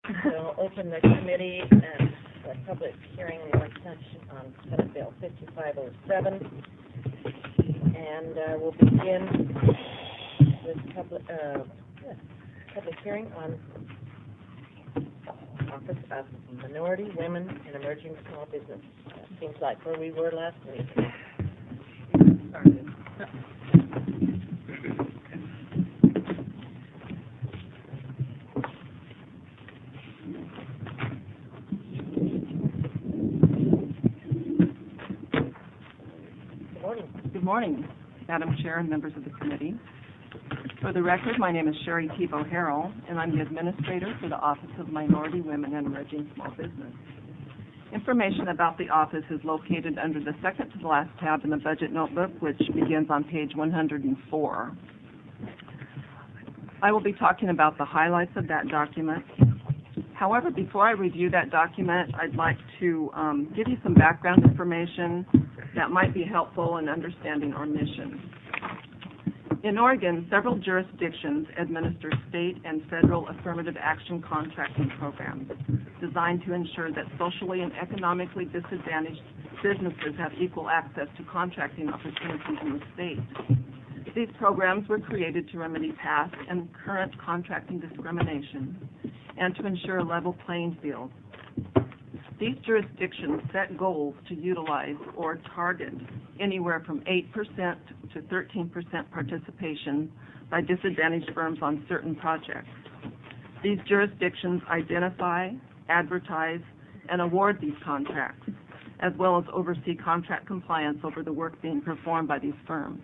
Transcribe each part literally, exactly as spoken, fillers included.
So open the committee and the public hearing and work session on Senate Bill fifty-five oh seven. And uh, we'll begin with public, uh, yeah, public hearing on Office of Minority, Women, and Emerging Small Business. Uh, seems like where we were last week. Started. Good morning, Madam Chair and members of the committee. For the record, my name is Sherry Thibault Harrell, and I'm the Administrator for the Office of Minority, Women, and Emerging Small Business. Information about the office is located under the second to the last tab in the budget notebook, which begins on page one hundred four. I will be talking about the highlights of that document. However, before I review that document, I'd like to um, give you some background information that might be helpful in understanding our mission. In Oregon, several jurisdictions administer state and federal affirmative action contracting programs designed to ensure that socially and economically disadvantaged businesses have equal access to contracting opportunities in the state. These programs were created to remedy past and current contracting discrimination and to ensure a level playing field. These jurisdictions set goals to utilize or target anywhere from eight percent to thirteen percent participation by disadvantaged firms on certain projects. These jurisdictions identify, advertise, and award these contracts, as well as oversee contract compliance over the work being performed by these firms.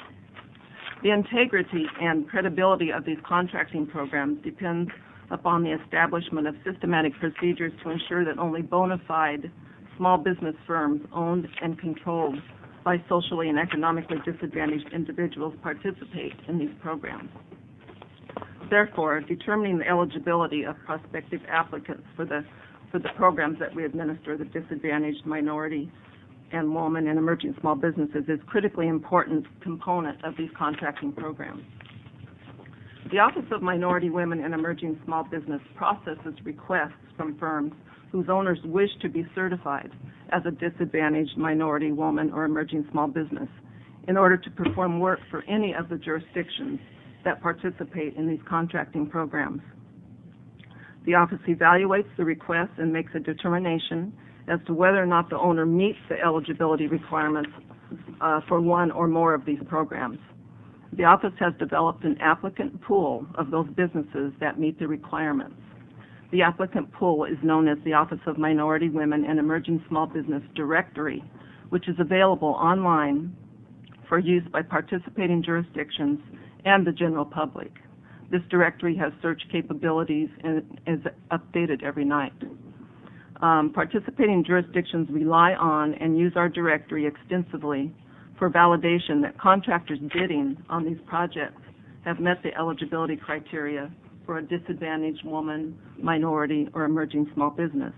The integrity and credibility of these contracting programs depends upon the establishment of systematic procedures to ensure that only bona fide small business firms owned and controlled by socially and economically disadvantaged individuals participate in these programs. Therefore, determining the eligibility of prospective applicants for the for the programs that we administer, the disadvantaged minority and women and emerging small businesses, is a critically important component of these contracting programs. The Office of Minority, Women, and Emerging Small Business processes requests from firms whose owners wish to be certified as a disadvantaged minority, woman, or emerging small business in order to perform work for any of the jurisdictions that participate in these contracting programs. The office evaluates the request and makes a determination as to whether or not the owner meets the eligibility requirements uh, for one or more of these programs. The office has developed an applicant pool of those businesses that meet the requirements. The applicant pool is known as the Office of Minority, Women, and Emerging Small Business Directory, which is available online for use by participating jurisdictions and the general public. This directory has search capabilities and is updated every night. Um, participating jurisdictions rely on and use our directory extensively for validation that contractors bidding on these projects have met the eligibility criteria for a disadvantaged woman, minority, or emerging small business.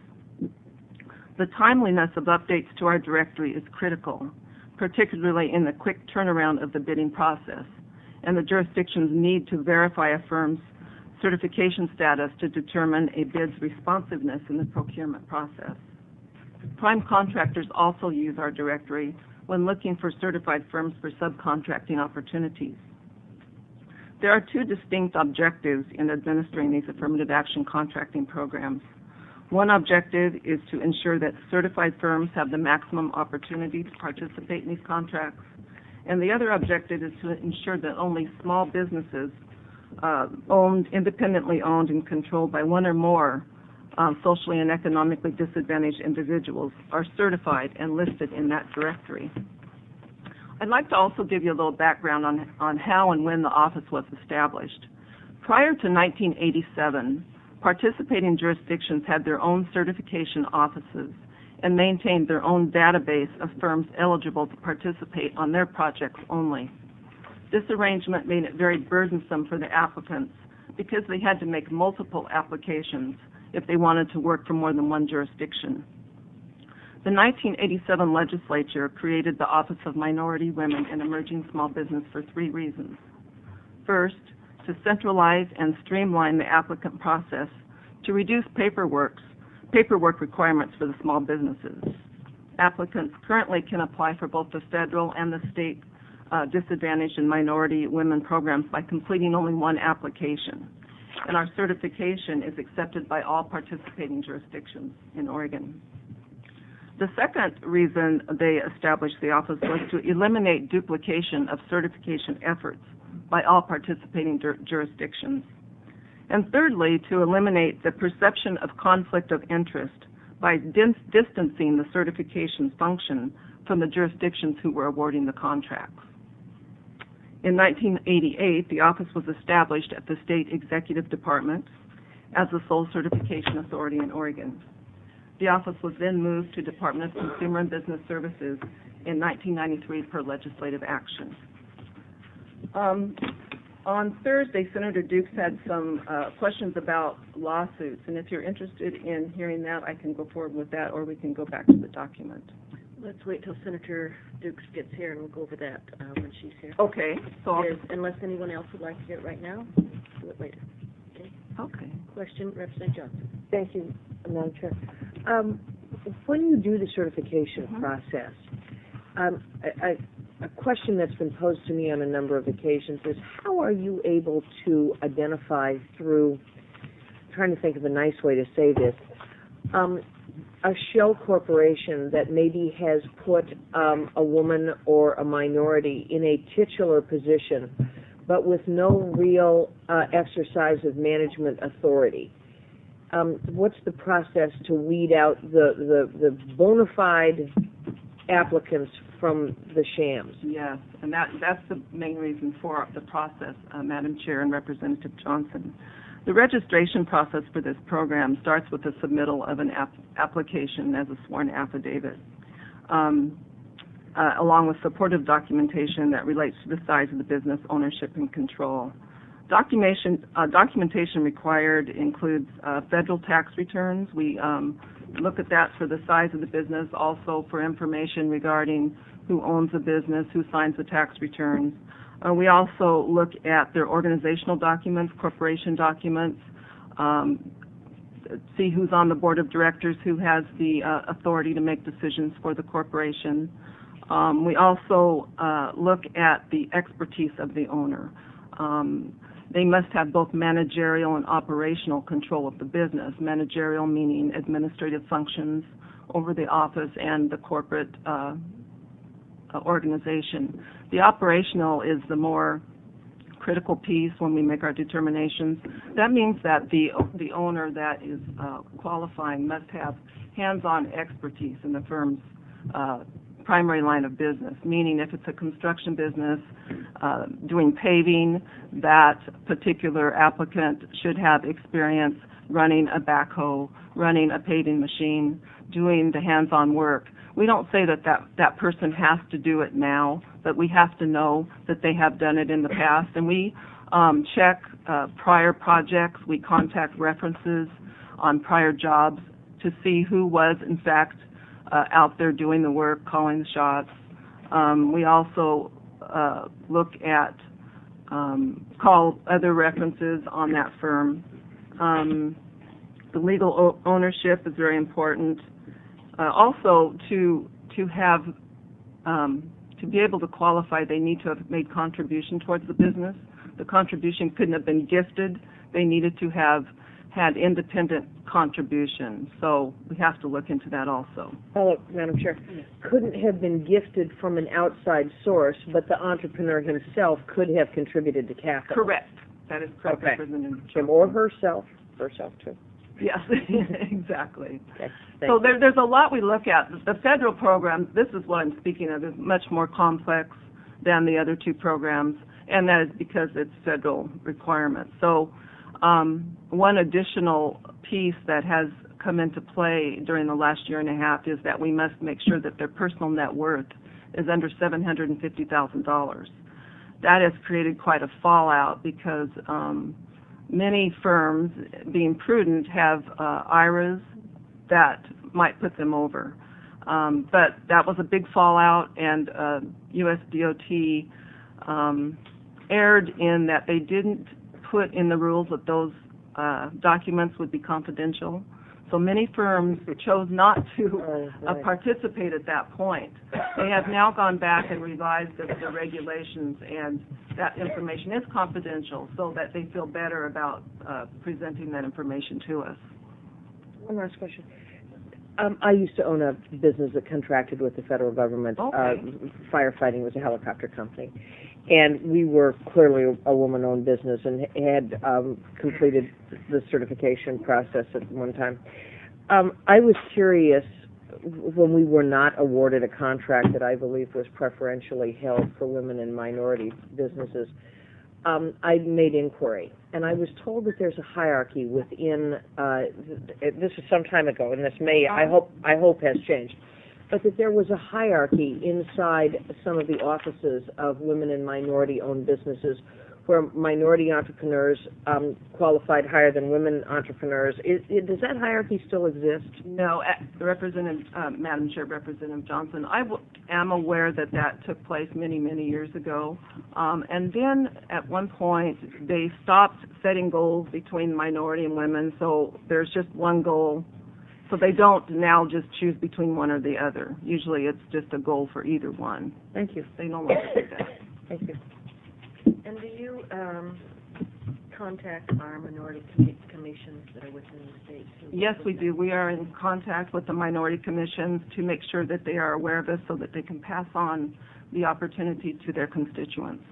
The timeliness of updates to our directory is critical, particularly in the quick turnaround of the bidding process, and the jurisdictions need to verify a firm's certification status to determine a bid's responsiveness in the procurement process. Prime contractors also use our directory when looking for certified firms for subcontracting opportunities. There are two distinct objectives in administering these affirmative action contracting programs. One objective is to ensure that certified firms have the maximum opportunity to participate in these contracts, and the other objective is to ensure that only small businesses uh, owned, independently owned and controlled by one or more Um, socially and economically disadvantaged individuals are certified and listed in that directory. I'd like to also give you a little background on, on how and when the office was established. Prior to nineteen eighty-seven, participating jurisdictions had their own certification offices and maintained their own database of firms eligible to participate on their projects only. This arrangement made it very burdensome for the applicants because they had to make multiple applications if they wanted to work for more than one jurisdiction. The nineteen eighty-seven legislature created the Office of Minority, Women, and Emerging Small Business for three reasons. First, to centralize and streamline the applicant process to reduce paperwork, paperwork requirements for the small businesses. Applicants currently can apply for both the federal and the state uh, disadvantaged and minority women programs by completing only one application. And our certification is accepted by all participating jurisdictions in Oregon. The second reason they established the office was to eliminate duplication of certification efforts by all participating jur jurisdictions. And thirdly, to eliminate the perception of conflict of interest by dis distancing the certification function from the jurisdictions who were awarding the contracts. In nineteen eighty-eight, the office was established at the State Executive Department as the sole certification authority in Oregon. The office was then moved to Department of Consumer and Business Services in nineteen ninety-three per legislative action. Um, on Thursday, Senator Dukes had some uh, questions about lawsuits, and if you're interested in hearing that, I can go forward with that, or we can go back to the document. Let's wait till Senator Dukes gets here, and we'll go over that uh, when she's here. Okay. So I'll Is, unless anyone else would like to get it right now, do it later. Okay. Okay. Question, Representative Johnson. Thank you, Madam Chair. Um, when you do the certification Mhm. process, um, I, I, a question that's been posed to me on a number of occasions is how are you able to identify through, I'm trying to think of a nice way to say this, um, a shell corporation that maybe has put um, a woman or a minority in a titular position, but with no real uh, exercise of management authority? Um, what's the process to weed out the, the, the bona fide applicants from the shams? Yes, and that, that's the main reason for the process, uh, Madam Chair and Representative Johnson. The registration process for this program starts with the submittal of an ap application as a sworn affidavit, um, uh, along with supportive documentation that relates to the size of the business, ownership, and control. Documentation, uh, documentation required includes uh, federal tax returns. We um, look at that for the size of the business, also for information regarding who owns the business, who signs the tax returns. Uh, we also look at their organizational documents, corporation documents, um, see who's on the board of directors, who has the uh, authority to make decisions for the corporation. Um, we also uh, look at the expertise of the owner. Um, they must have both managerial and operational control of the business. Managerial meaning administrative functions over the office and the corporate uh, organization. The operational is the more critical piece when we make our determinations. That means that the the owner that is uh, qualifying must have hands-on expertise in the firm's uh, primary line of business, meaning if it's a construction business uh, doing paving, that particular applicant should have experience running a backhoe, running a paving machine, doing the hands-on work. We don't say that, that that person has to do it now, but we have to know that they have done it in the past. And we um, check uh, prior projects. We contact references on prior jobs to see who was, in fact, uh, out there doing the work, calling the shots. Um, we also uh, look at, um, call other references on that firm. Um, the legal o ownership is very important. Uh, also, to to have um, to be able to qualify, they need to have made contribution towards the business. The contribution couldn't have been gifted. They needed to have had independent contribution. So we have to look into that also. Oh, Madam Chair, couldn't have been gifted from an outside source, but the entrepreneur himself could have contributed to capital. Correct. That is correct, Okay. Representative Him or herself, herself too. Yes, exactly. Okay. So there, there's a lot we look at. The federal program, this is what I'm speaking of, is much more complex than the other two programs, and that is because it's federal requirements. So um, one additional piece that has come into play during the last year and a half is that we must make sure that their personal net worth is under seven hundred fifty thousand dollars. That has created quite a fallout because um, many firms, being prudent, have uh, I R As that might put them over. Um, but that was a big fallout, and uh, U S D O T um, erred in that they didn't put in the rules that those uh, documents would be confidential. So many firms chose not to Oh, uh, right. participate at that point. They have now gone back and revised the, the regulations, and that information is confidential so that they feel better about uh, presenting that information to us. One last question. Um, I used to own a business that contracted with the federal government. Okay. Uh, firefighting was a helicopter company. And we were clearly a woman-owned business and had um, completed the certification process at one time. Um, I was curious, when we were not awarded a contract that I believe was preferentially held for women and minority businesses, um, I made inquiry, and I was told that there's a hierarchy within. Uh, th- this is some time ago, and this may, I hope, I hope has changed, but that there was a hierarchy inside some of the offices of women and minority-owned businesses, where minority entrepreneurs um, qualified higher than women entrepreneurs. Is, is, does that hierarchy still exist? No, uh, Representative, uh, Madam Chair, Representative Johnson, I w- am aware that that took place many, many years ago. Um, and then at one point, they stopped setting goals between minority and women, so there's just one goal. So they don't now just choose between one or the other. Usually it's just a goal for either one. Thank you. They no longer do that. Thank you. And do you um, contact our minority commi- commissions that are within the state? to- Yes, we do. We are in contact with the minority commissions to make sure that they are aware of us so that they can pass on the opportunity to their constituents.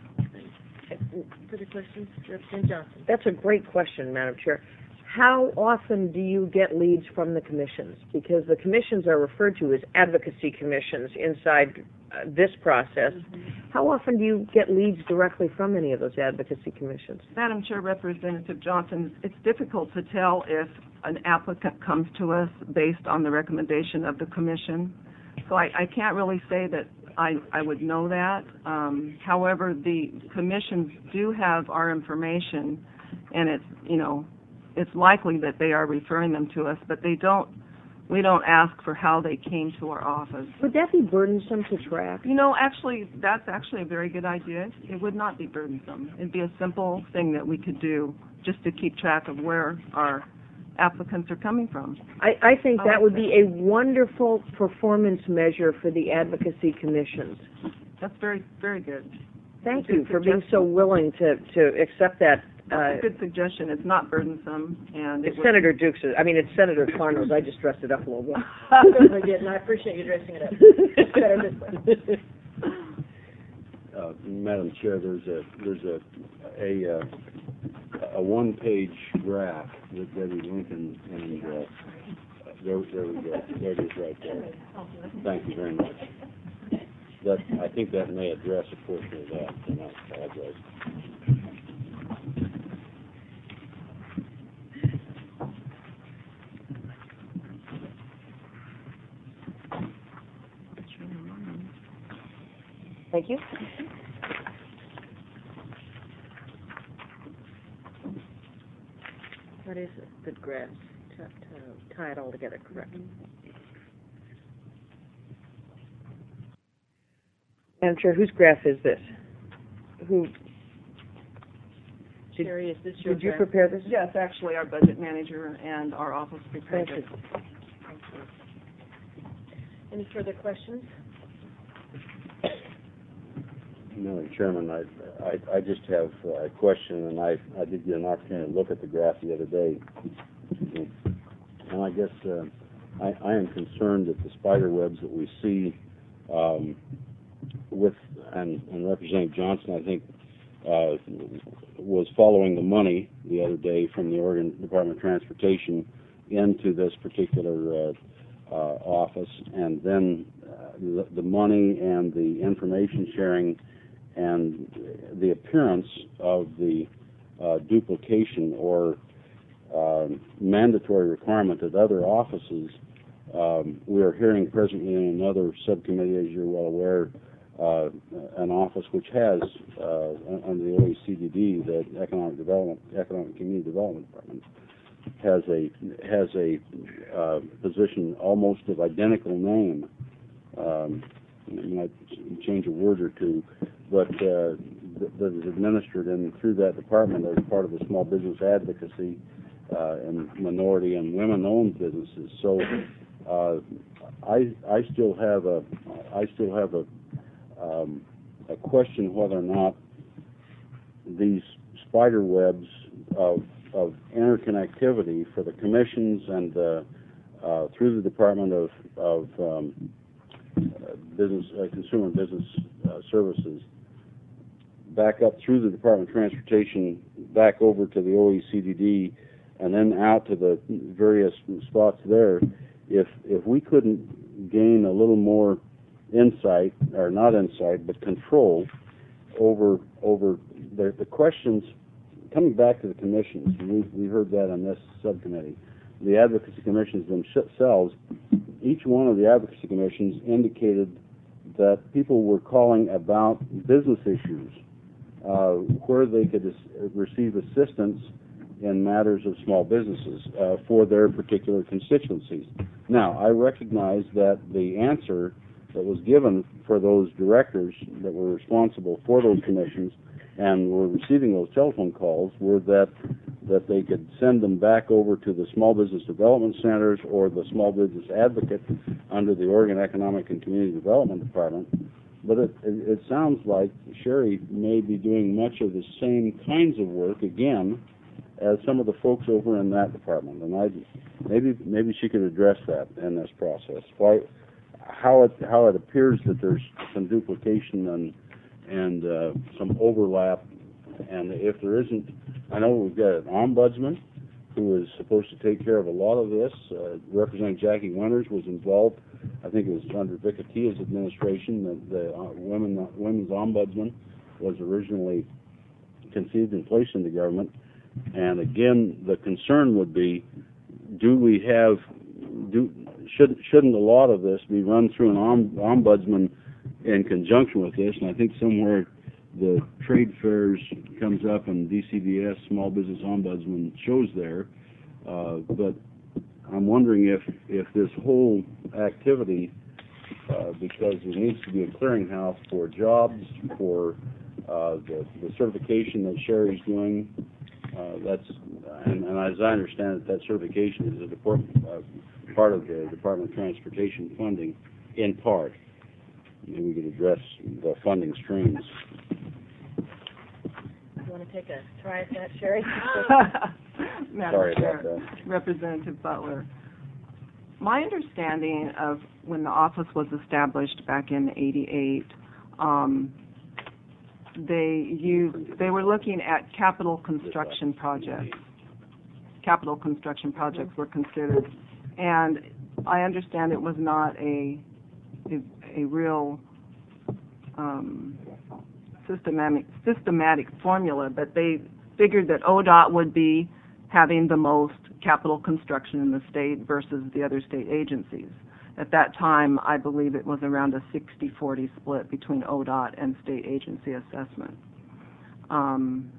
Further questions, Representative Johnson? That's a great question, Madam Chair. How often do you get leads from the commissions? Because the commissions are referred to as advocacy commissions inside uh, this process. Mm-hmm. How often do you get leads directly from any of those advocacy commissions? Madam Chair, Representative Johnson, it's difficult to tell if an applicant comes to us based on the recommendation of the commission. So I, I can't really say that I, I would know that. Um, however, the commissions do have our information, and it's, you know, it's likely that they are referring them to us, but they don't, we don't ask for how they came to our office. Would that be burdensome to track? You know, actually, that's actually a very good idea. It would not be burdensome. It'd be a simple thing that we could do just to keep track of where our applicants are coming from. I, I think that would be a wonderful performance measure for the advocacy commissions. That's very, very good. Thank Good you for being suggestion. so willing to, to accept that. That's Uh, a good suggestion. It's not burdensome, and it it's would- Senator Dukes, I mean, it's Senator Farnell's. I just dressed it up a little bit. I certainly did, and I appreciate you dressing it up. It's better this way. Uh, Madam Chair, there's a there's a a, uh, a one-page graph with Debbie Lincoln, and uh, there there we go. There it is right there. Thank you very much. That I think that may address a portion of that, and I apologize. Thank you. What is it, the graphs, to, to tie it all together, correct? Madam Chair, whose graph is this? Who, Did- Sherry, is this your did you graph? prepare this? Yes, actually, our budget manager and our office prepared Thank it. you. Any further questions? Madam Chairman, I, I, I just have a question, and I, I did get an opportunity to look at the graph the other day. And I guess uh, I, I am concerned that the spider webs that we see um, with, and, and Representative Johnson, I think, uh, was following the money the other day from the Oregon Department of Transportation into this particular uh, uh, office, and then uh, the, the money and the information sharing and the appearance of the uh, duplication or um, mandatory requirement that other offices, um, we are hearing presently in another subcommittee, as you're well aware, uh, an office which has, uh, under the O E C D D, the Economic Development, Economic Community Development Department, has a has a uh, position almost of identical name. Um, you might change a word or two, but uh, that is administered in through that department as part of the small business advocacy uh, and minority and women-owned businesses. So uh, I I still have a I still have a um, a question whether or not these spider webs of of interconnectivity for the commissions and uh, uh, through the Department of of um, uh, Business uh, Consumer and Business uh, Services back up through the Department of Transportation, back over to the O E C D D, and then out to the various spots there. If if we couldn't gain a little more insight, or not insight, but control over over the, the questions, coming back to the commissions, we we heard that on this subcommittee. The advocacy commissions themselves, each one of the advocacy commissions indicated that people were calling about business issues, uh, where they could as- receive assistance in matters of small businesses uh, for their particular constituencies. Now, I recognize that the answer that was given for those directors that were responsible for those commissions and were receiving those telephone calls were that that they could send them back over to the Small Business Development Centers or the Small Business Advocate under the Oregon Economic and Community Development Department. But it, it, it sounds like Sherry may be doing much of the same kinds of work again as some of the folks over in that department, and I maybe maybe she could address that in this process. Why, how it how it appears that there's some duplication and and uh, some overlap, and if there isn't, I know we've got an ombudsman who is supposed to take care of a lot of this. Uh, Representative Jackie Winters was involved. I think it was under Vic Atia's administration that the uh, women women's ombudsman was originally conceived and placed into government. And again, the concern would be, do we have, do should, shouldn't a lot of this be run through an om, ombudsman in conjunction with this? And I think somewhere the trade fairs comes up and D C B S, Small Business Ombudsman, shows there. Uh, but I'm wondering if, if this whole activity, uh, because there needs to be a clearinghouse for jobs, for uh, the, the certification that Sherry's doing, Uh, that's, and, and as I understand it, that certification is a department, uh, part of the Department of Transportation funding, in part. Maybe we could address the funding streams. You want to take a try at that, Sherry? Madam Sorry Chair, about that. Representative Butler. My understanding of when the office was established back in eighty-eight, um, they used, they were looking at capital construction projects. Capital construction projects were considered, and I understand it was not a a, a real um, systematic systematic formula, but they figured that O D O T would be having the most capital construction in the state versus the other state agencies. At that time, I believe it was around a sixty forty split between O D O T and state agency assessment. Um,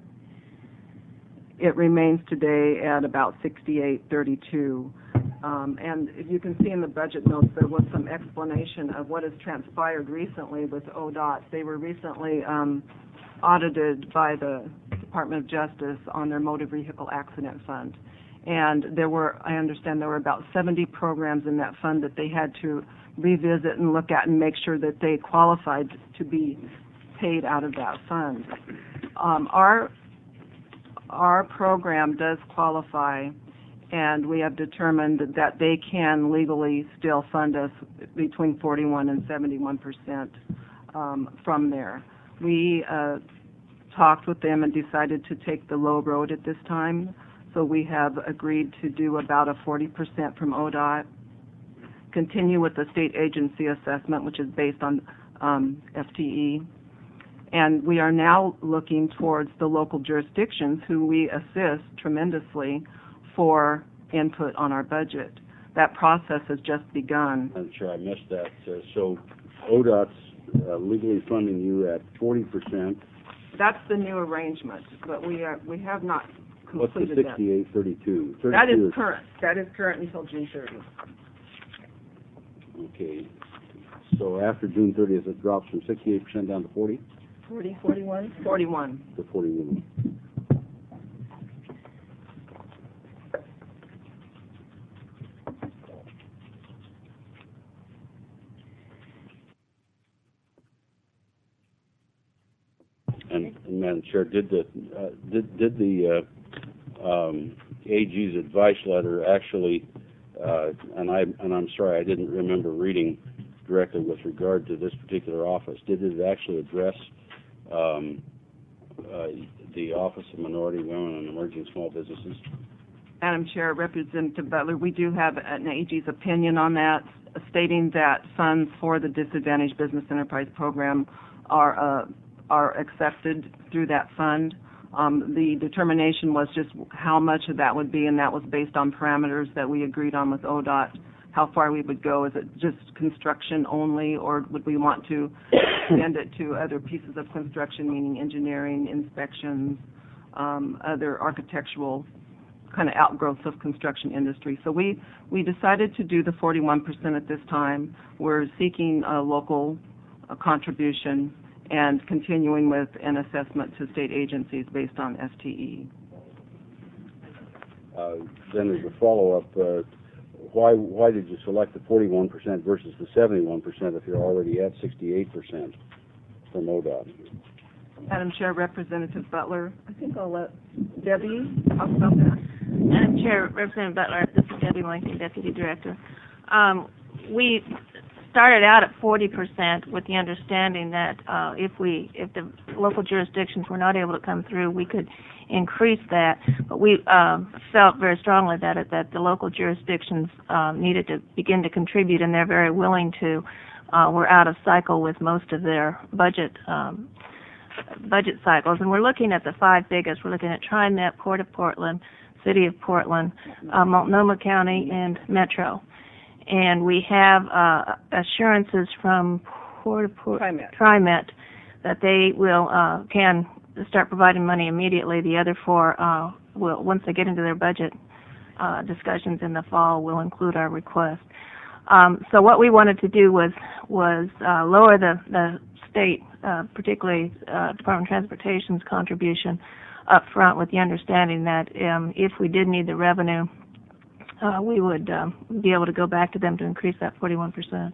it remains today at about sixty-eight thirty-two. Um, and if you can see in the budget notes, there was some explanation of what has transpired recently with O D O T. They were recently um, audited by the Department of Justice on their motor vehicle accident fund. And there were, I understand there were about seventy programs in that fund that they had to revisit and look at and make sure that they qualified to be paid out of that fund. Um, our, our program does qualify, and we have determined that they can legally still fund us between forty-one and seventy-one percent um, from there. We uh, talked with them and decided to take the low road at this time. So we have agreed to do about a forty percent from O D O T, continue with the state agency assessment, which is based on um, F T E, and we are now looking towards the local jurisdictions who we assist tremendously for input on our budget. That process has just begun. I'm sure I missed that. Uh, so O D O T's uh, legally funding you at forty percent. That's the new arrangement, but we are we have not What's the completed that. sixty-eight thirty-two? That is current. That is current until June thirtieth. Okay. So after June thirtieth, it drops from sixty-eight percent down to forty? Forty, forty-one? Forty-one. To forty-one. Madam Chair, did the, uh, did, did the, uh, um, A G's advice letter actually, uh, and I, and I'm sorry, I didn't remember reading directly with regard to this particular office, did it actually address, um, uh, the Office of Minority, Women, and Emerging Small Businesses? Madam Chair, Representative Butler, we do have an A G's opinion on that, stating that funds for the Disadvantaged Business Enterprise Program are uh, are accepted through that fund. Um, the determination was just how much of that would be, and that was based on parameters that we agreed on with O D O T, how far we would go. Is it just construction only, or would we want to extend it to other pieces of construction, meaning engineering, inspections, um, other architectural kind of outgrowths of construction industry. So we, we decided to do the forty-one percent at this time. We're seeking a local a contribution and continuing with an assessment to state agencies based on S T E. Uh, then as a follow-up, uh, why, why did you select the forty-one percent versus the seventy-one percent if you're already at sixty-eight percent from O D O T? Madam Chair, Representative Butler, I think I'll let Debbie talk about that. Madam Chair, Representative Butler, this is Debbie Wellington, Deputy Director. Um, we started out at forty percent with the understanding that uh, if we, if the local jurisdictions were not able to come through, we could increase that. But we um, felt very strongly that it, that the local jurisdictions um, needed to begin to contribute, and they're very willing to. Uh, we're out of cycle with most of their budget um, budget cycles, and we're looking at the five biggest. We're looking at TriMet, Port of Portland, City of Portland, uh, Multnomah County, and Metro. And we have uh, assurances from Port of Port TriMet. TriMet that they will uh, can start providing money immediately. The other four uh, will, once they get into their budget uh, discussions in the fall, will include our request. Um, so what we wanted to do was was uh, lower the the state, uh, particularly uh, Department of Transportation's contribution up front, with the understanding that um, if we did need the revenue, uh, we would um, be able to go back to them to increase that forty-one percent.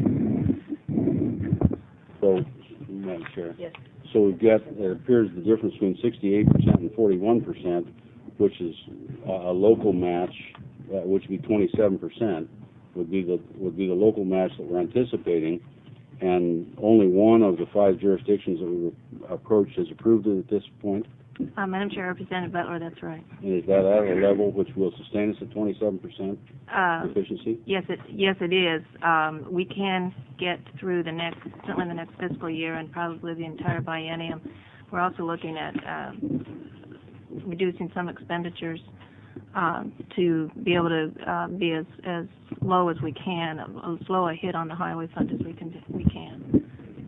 So, Madam Chair. Yes. So we've got, it appears the difference between sixty-eight percent and forty-one percent, which is a, a local match, uh, which would be twenty-seven percent, would be the would be the local match that we're anticipating, and only one of the five jurisdictions that we approached has approved it at this point. Uh, Madam Chair, Representative Butler, that's right. And is that at a level which will sustain us at twenty-seven percent Uh, efficiency? Yes, it yes it is. Um, we can get through the next certainly the next fiscal year and probably the entire biennium. We're also looking at uh, reducing some expenditures um, to be able to uh, be as as low as we can, as low a hit on the highway fund as we can we can.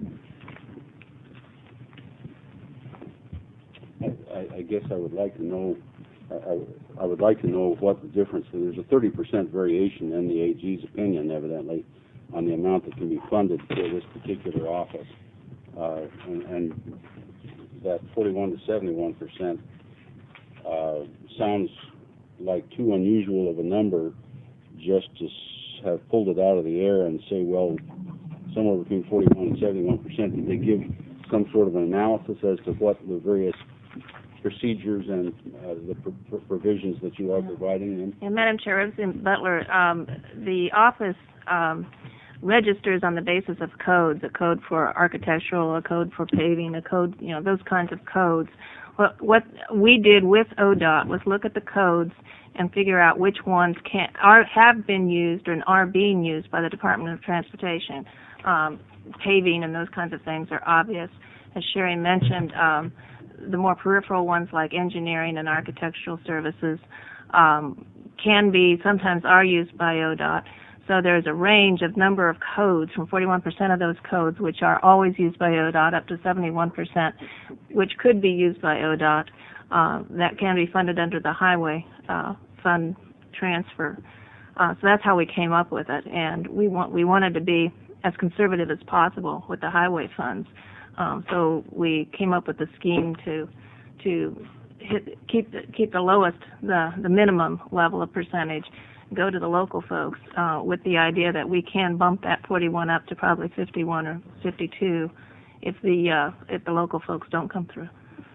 I, I guess I would like to know. I, I would like to know what the difference is. There's a thirty percent variation in the A G's opinion, evidently, on the amount that can be funded for this particular office, uh, and, and that forty-one to seventy-one percent uh, sounds like too unusual of a number just to s- have pulled it out of the air and say, well, somewhere between forty-one and seventy-one percent. Did they give some sort of an analysis as to what the various procedures and uh, the pr- pr- provisions that you are providing them? And Madam Chair, Representative Butler, um, the office um, registers on the basis of codes, a code for architectural, a code for paving, a code, you know, those kinds of codes. What, what we did with O D O T was look at the codes and figure out which ones can are have been used and are being used by the Department of Transportation. Um, paving and those kinds of things are obvious. As Sherry mentioned, um, the more peripheral ones like engineering and architectural services um, can be, sometimes are used by O D O T. So there's a range of number of codes, from forty-one percent of those codes, which are always used by O D O T, up to seventy-one percent, which could be used by O D O T. Uh, that can be funded under the highway uh, fund transfer. Uh, so that's how we came up with it, and we want we wanted to be as conservative as possible with the highway funds. Um, so we came up with a scheme to to hit, keep the, keep the lowest, the the minimum level of percentage, go to the local folks uh, with the idea that we can bump that forty-one up to probably fifty-one or fifty-two if the uh, if the local folks don't come through.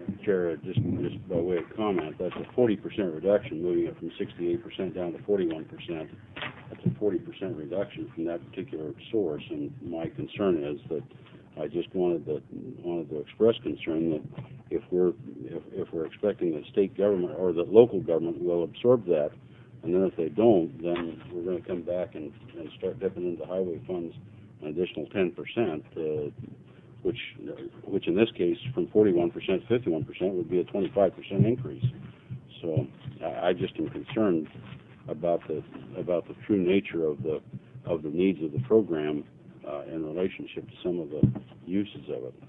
Chair, just, just by way of comment, that's a forty percent reduction, moving it from sixty-eight percent down to forty-one percent. That's a forty percent reduction from that particular source, and my concern is that I just wanted to, wanted to express concern that if we're, if, if we're expecting that state government or that local government will absorb that, and then if they don't, then we're going to come back and, and start dipping into highway funds an additional ten percent, uh, which, which in this case, from forty-one percent to fifty-one percent would be a twenty-five percent increase. So I, I just am concerned about the, about the true nature of the, of the needs of the program uh, in relationship to some of the uses of it.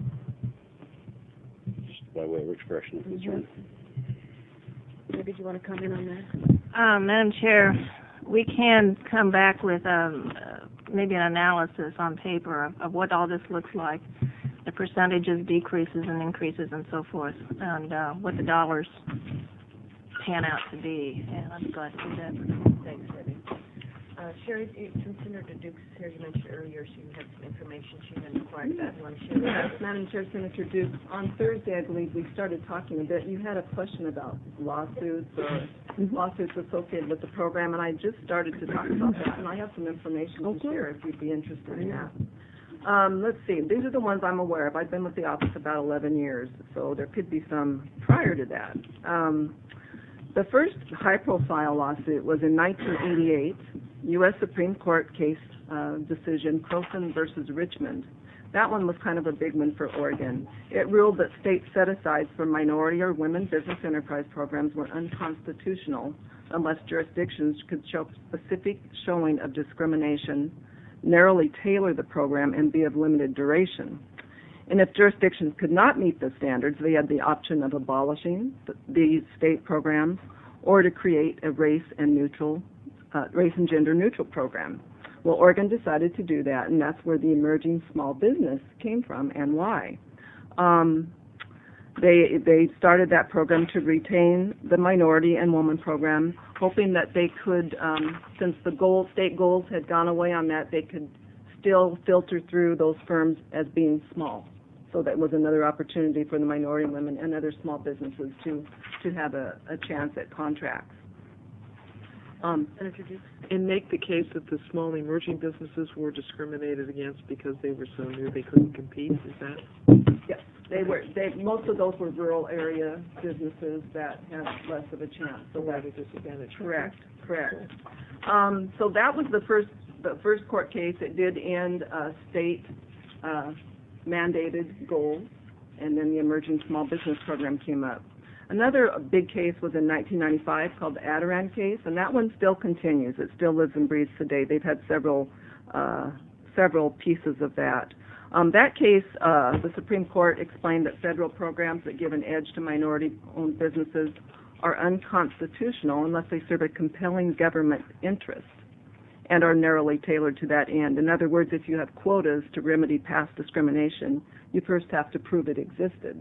Just by way of expression of concern. Mm-hmm. Did you want to comment on that? Um, Madam Chair, we can come back with um, uh, maybe an analysis on paper of, of what all this looks like, the percentages, decreases, and increases, and so forth, and uh, what the dollars pan out to be. And I'd be glad to do that. Thanks, Debbie. Uh, Sherry, you- since Senator Dukes is here, you mentioned earlier she had some information she had acquired that. You want to share Yes, that? Madam Chair, Senator Dukes, on Thursday, I believe, we started talking a bit. You had a question about lawsuits or lawsuits associated with the program, and I just started to talk about that, and I have some information to share if you'd be interested in that. Um, let's see, these are the ones I'm aware of. I've been with the office about eleven years, so there could be some prior to that. Um, the first high-profile lawsuit was in nineteen eighty-eight, U S Supreme Court case uh, decision, Croson versus Richmond. That one was kind of a big one for Oregon. It ruled that state set-asides for minority or women business enterprise programs were unconstitutional unless jurisdictions could show specific showing of discrimination, narrowly tailor the program, and be of limited duration. And if jurisdictions could not meet the standards, they had the option of abolishing th- these state programs or to create a race and neutral, uh, race and gender neutral program. Well, Oregon decided to do that, and that's where the emerging small business came from and why. Um, they they started that program to retain the minority and woman program, hoping that they could, um, since the goal, state goals had gone away on that, they could still filter through those firms as being small. So that was another opportunity for the minority women and other small businesses to, to have a, a chance at contracts. Um, Senator Dukes? And make the case that the small emerging businesses were discriminated against because they were so new they couldn't compete, is that? yes, they were, they, most of those were rural area businesses that had less of a chance. So Or that's at a disadvantage? correct, correct. Um, so that was the first, the first court case. It did end uh, state uh, mandated goals, and then the Emerging Small Business Program came up. Another big case was in nineteen ninety-five called the Adirond case, and that one still continues. It still lives and breathes today. They've had several uh, several pieces of that. Um, that case, uh, the Supreme Court explained that federal programs that give an edge to minority-owned businesses are unconstitutional unless they serve a compelling government interest and are narrowly tailored to that end. In other words, if you have quotas to remedy past discrimination, you first have to prove it existed.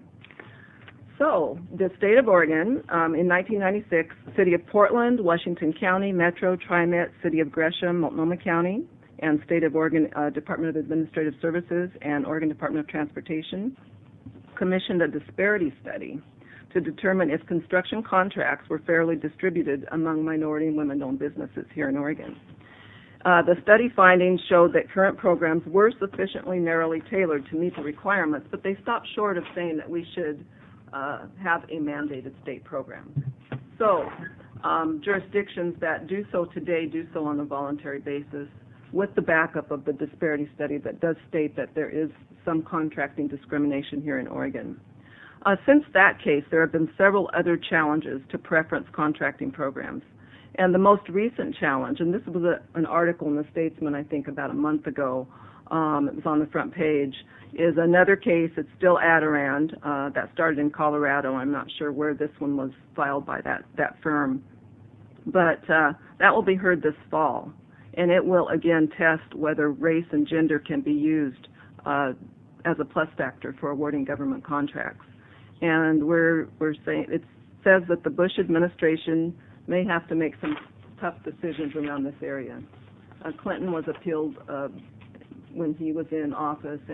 So, the state of Oregon, um, in nineteen ninety-six, City of Portland, Washington County, Metro, TriMet, City of Gresham, Multnomah County, and State of Oregon uh, Department of Administrative Services and Oregon Department of Transportation commissioned a disparity study to determine if construction contracts were fairly distributed among minority and women-owned businesses here in Oregon. Uh, the study findings showed that current programs were sufficiently narrowly tailored to meet the requirements, but they stopped short of saying that we should uh, have a mandated state program. So um, jurisdictions that do so today do so on a voluntary basis with the backup of the disparity study that does state that there is some contracting discrimination here in Oregon. Uh, since that case, there have been several other challenges to preference contracting programs. And the most recent challenge, and this was a, an article in the Statesman, I think, about a month ago, um, it was on the front page, is another case. It's still Adirond, uh, that started in Colorado. I'm not sure where this one was filed by that, that firm. But uh, that will be heard this fall. And it will, again, test whether race and gender can be used uh, as a plus factor for awarding government contracts. And we're, we're saying, it says that the Bush administration may have to make some tough decisions around this area. Uh, Clinton was appealed uh, when he was in office, and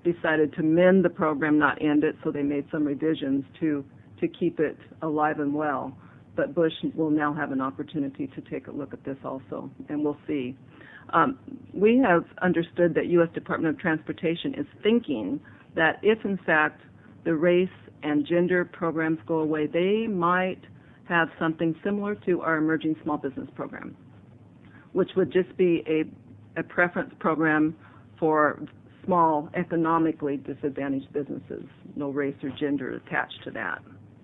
decided to mend the program, not end it, so they made some revisions to, to keep it alive and well. But Bush will now have an opportunity to take a look at this also, and we'll see. Um, we have understood that U S Department of Transportation is thinking that if, in fact, the race and gender programs go away, they might have something similar to our emerging small business program, which would just be a, a preference program for small, economically disadvantaged businesses, no race or gender attached to that.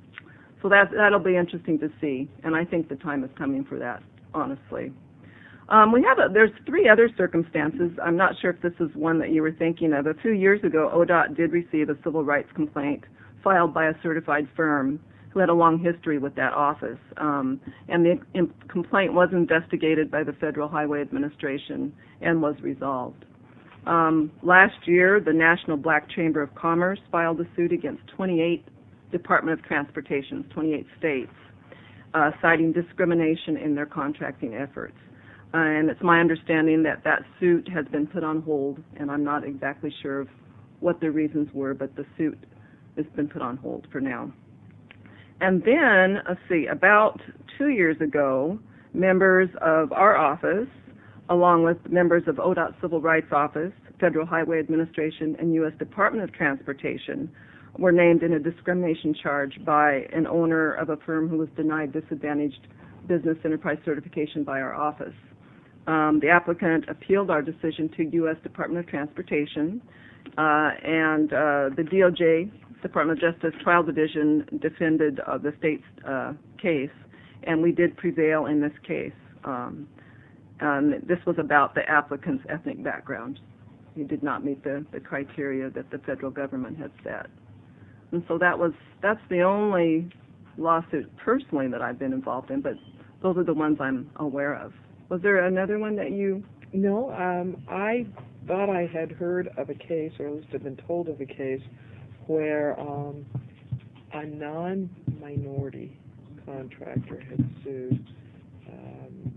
So that, that'll be interesting to see, and I think the time is coming for that, honestly. Um, we have a, there's three other circumstances. I'm not sure if this is one that you were thinking of. A few years ago, O D O T did receive a civil rights complaint filed by a certified firm who had a long history with that office. Um, and the in, complaint was investigated by the Federal Highway Administration and was resolved. Um, last year, the National Black Chamber of Commerce filed a suit against twenty-eight Department of Transportation, twenty-eight states, uh, citing discrimination in their contracting efforts. Uh, and it's my understanding that that suit has been put on hold, and I'm not exactly sure of what the reasons were, but the suit has been put on hold for now. And then, let's see, about two years ago, members of our office, along with members of O D O T Civil Rights Office, Federal Highway Administration, and U S Department of Transportation, were named in a discrimination charge by an owner of a firm who was denied disadvantaged business enterprise certification by our office. Um, the applicant appealed our decision to U S Department of Transportation, uh, and uh, the D O J, Department of Justice Trial Division, defended uh, the state's uh, case, and we did prevail in this case. Um, and this was about the applicant's ethnic background. He did not meet the, the criteria that the federal government had set. And so that was, that's the only lawsuit personally that I've been involved in, but those are the ones I'm aware of. Was there another one that you... No, um, I thought I had heard of a case, or at least had been told of a case, where um, a non-minority contractor had sued, um,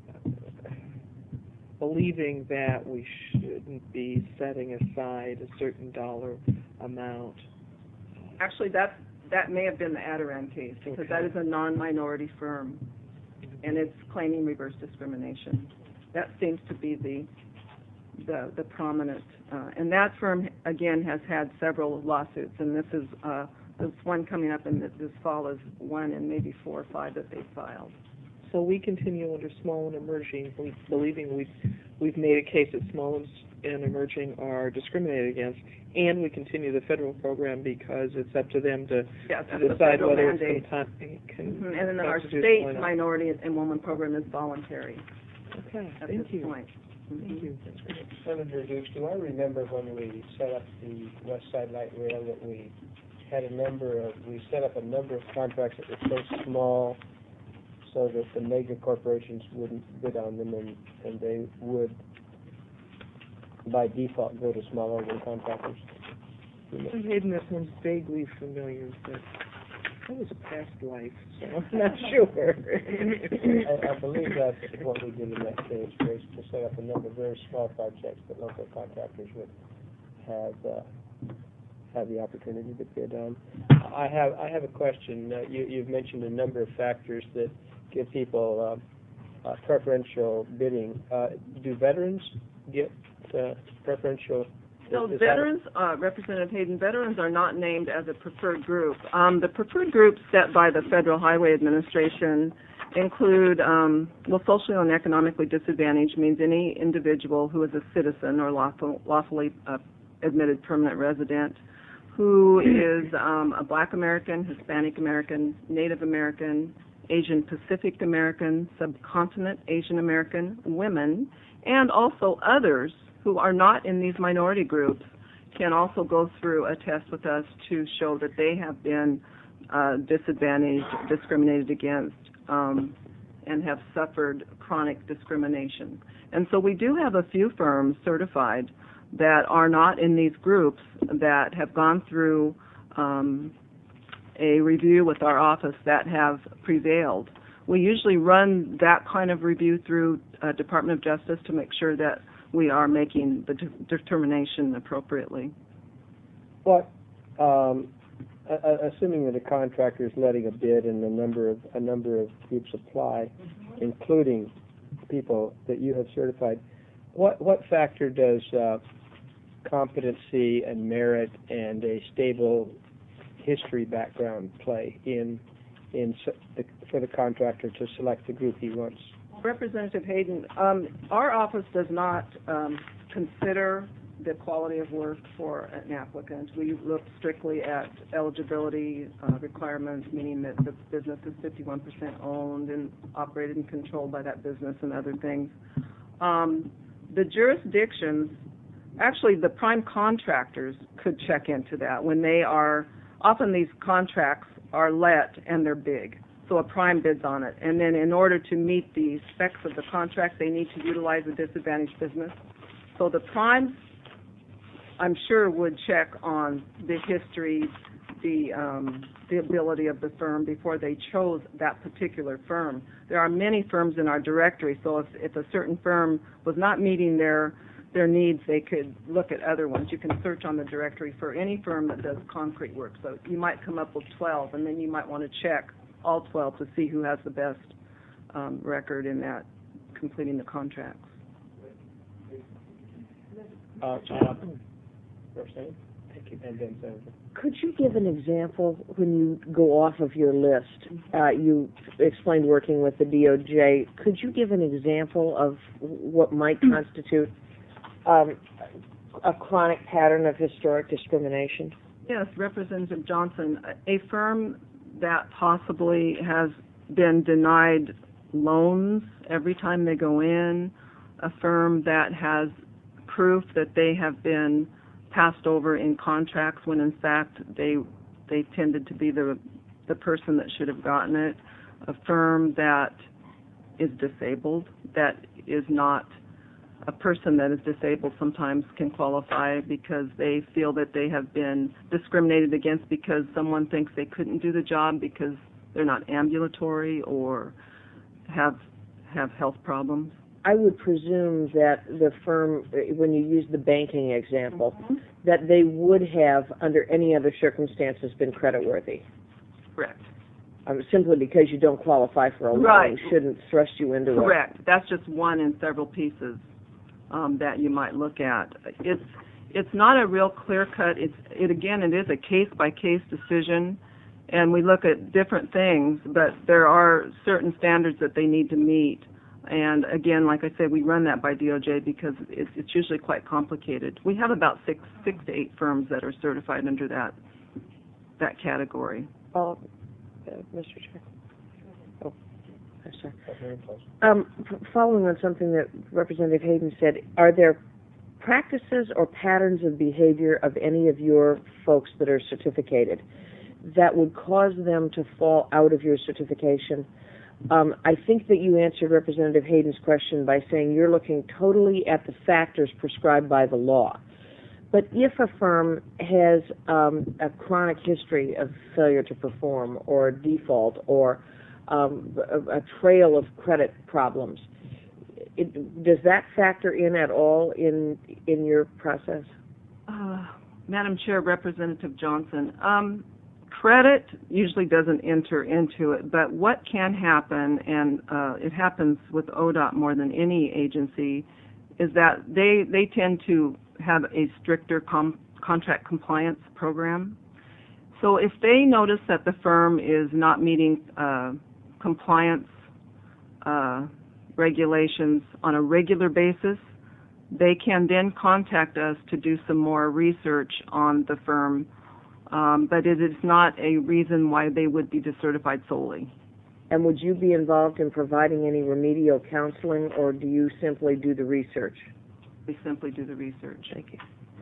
believing that we shouldn't be setting aside a certain dollar amount. Actually, that, that may have been the Adirondack case, because Okay. that is a non-minority firm, and it's claiming reverse discrimination. That seems to be the the, the prominent, uh, and that firm, again, has had several lawsuits, and this is uh, this one coming up in this, this fall is one and maybe four or five that they filed. So we continue under small and emerging, we, believing we've, we've made a case that small and, and emerging are discriminated against, and we continue the federal program because it's up to them to, Yes, to that's the decide federal whether mandate. it's con- con- Mm-hmm. And then our constitutional or state not. minority and woman program is voluntary Okay, at thank this you. point. Thank you. Senator Dukes, do I remember when we set up the West Side Light Rail that we had a number of, we set up a number of contracts that were so small so that the mega corporations wouldn't bid on them and, and they would by default go to small urban contractors? Hayden, that sounds vaguely familiar, but that was a past life, so I'm not sure. I, I believe that's what we did in that case, was to set up a number of very small projects that local contractors would have uh, have the opportunity to bid on. I have I have a question. Uh, you, you've mentioned a number of factors that give people uh, uh, preferential bidding. Uh, do veterans get uh, preferential? So is that- veterans, uh, Representative Hayden, veterans are not named as a preferred group. Um, the preferred groups set by the Federal Highway Administration include, um, well, socially and economically disadvantaged means any individual who is a citizen or lawful, lawfully uh, admitted permanent resident, who is um, a Black American, Hispanic American, Native American, Asian Pacific American, subcontinent Asian American, women, and also others who are not in these minority groups can also go through a test with us to show that they have been uh, disadvantaged, discriminated against, um, and have suffered chronic discrimination. And so we do have a few firms certified that are not in these groups that have gone through um, a review with our office that have prevailed. We usually run that kind of review through uh, Department of Justice to make sure that we are making the de- determination appropriately. What, um, a- a- assuming that a contractor is letting a bid and a number of, a number of groups apply, including people that you have certified, what, what factor does, uh, competency and merit and a stable history background play in, in s- the, for the contractor to select the group he wants? Representative Hayden, um, our office does not um, consider the quality of work for an applicant. We look strictly at eligibility uh, requirements, meaning that the business is fifty-one percent owned and operated and controlled by that business and other things. Um, the jurisdictions, actually the prime contractors could check into that when they are, often these contracts are let and they're big. So a prime bids on it. And then in order to meet the specs of the contract, they need to utilize a disadvantaged business. So the primes, I'm sure, would check on the history, the um, the ability of the firm before they chose that particular firm. There are many firms in our directory, so if, if a certain firm was not meeting their their needs, they could look at other ones. You can search on the directory for any firm that does concrete work. So you might come up with twelve, and then you might want to check all twelve to see who has the best um, record in that completing the contracts. Uh, John, first name? Thank you. And then Senator. Could you give an example when you go off of your list? Uh, you explained working with the D O J. Could you give an example of what might constitute um, a chronic pattern of historic discrimination? Yes, Representative Johnson, a firm that possibly has been denied loans every time they go in, a firm that has proof that they have been passed over in contracts when in fact they they tended to be the the person that should have gotten it, a firm that is disabled, that is not a person that is disabled sometimes can qualify because they feel that they have been discriminated against because someone thinks they couldn't do the job because they're not ambulatory or have have health problems. I would presume that the firm, when you use the banking example, Mm-hmm. that they would have, under any other circumstances, been creditworthy. Correct. Um, simply because you don't qualify for a loan Right. shouldn't thrust you into it. Correct. That's just one in several pieces um, that you might look at. It's it's not a real clear cut. It's it again. It is a case by case decision, and we look at different things. But there are certain standards that they need to meet. And again, like I said, we run that by D O J because it's, it's usually quite complicated. We have about six six to eight firms that are certified under that that category. Uh, uh, Mister Chair. Oh, I'm sorry. Very close. Um, f- following on something that Representative Hayden said, are there practices or patterns of behavior of any of your folks that are certificated that would cause them to fall out of your certification? Um, I think that you answered Representative Hayden's question by saying you're looking totally at the factors prescribed by the law. But if a firm has um, a chronic history of failure to perform or default or um, a, a trail of credit problems, it, does that factor in at all in in your process? Uh, Madam Chair, Representative Johnson, um, credit usually doesn't enter into it, but what can happen, and uh, it happens with O D O T more than any agency, is that they they tend to have a stricter com- contract compliance program. So if they notice that the firm is not meeting uh, compliance uh, regulations on a regular basis, they can then contact us to do some more research on the firm, um, but it is not a reason why they would be decertified solely. And would you be involved in providing any remedial counseling, or do you simply do the research? We simply do the research. Thank you.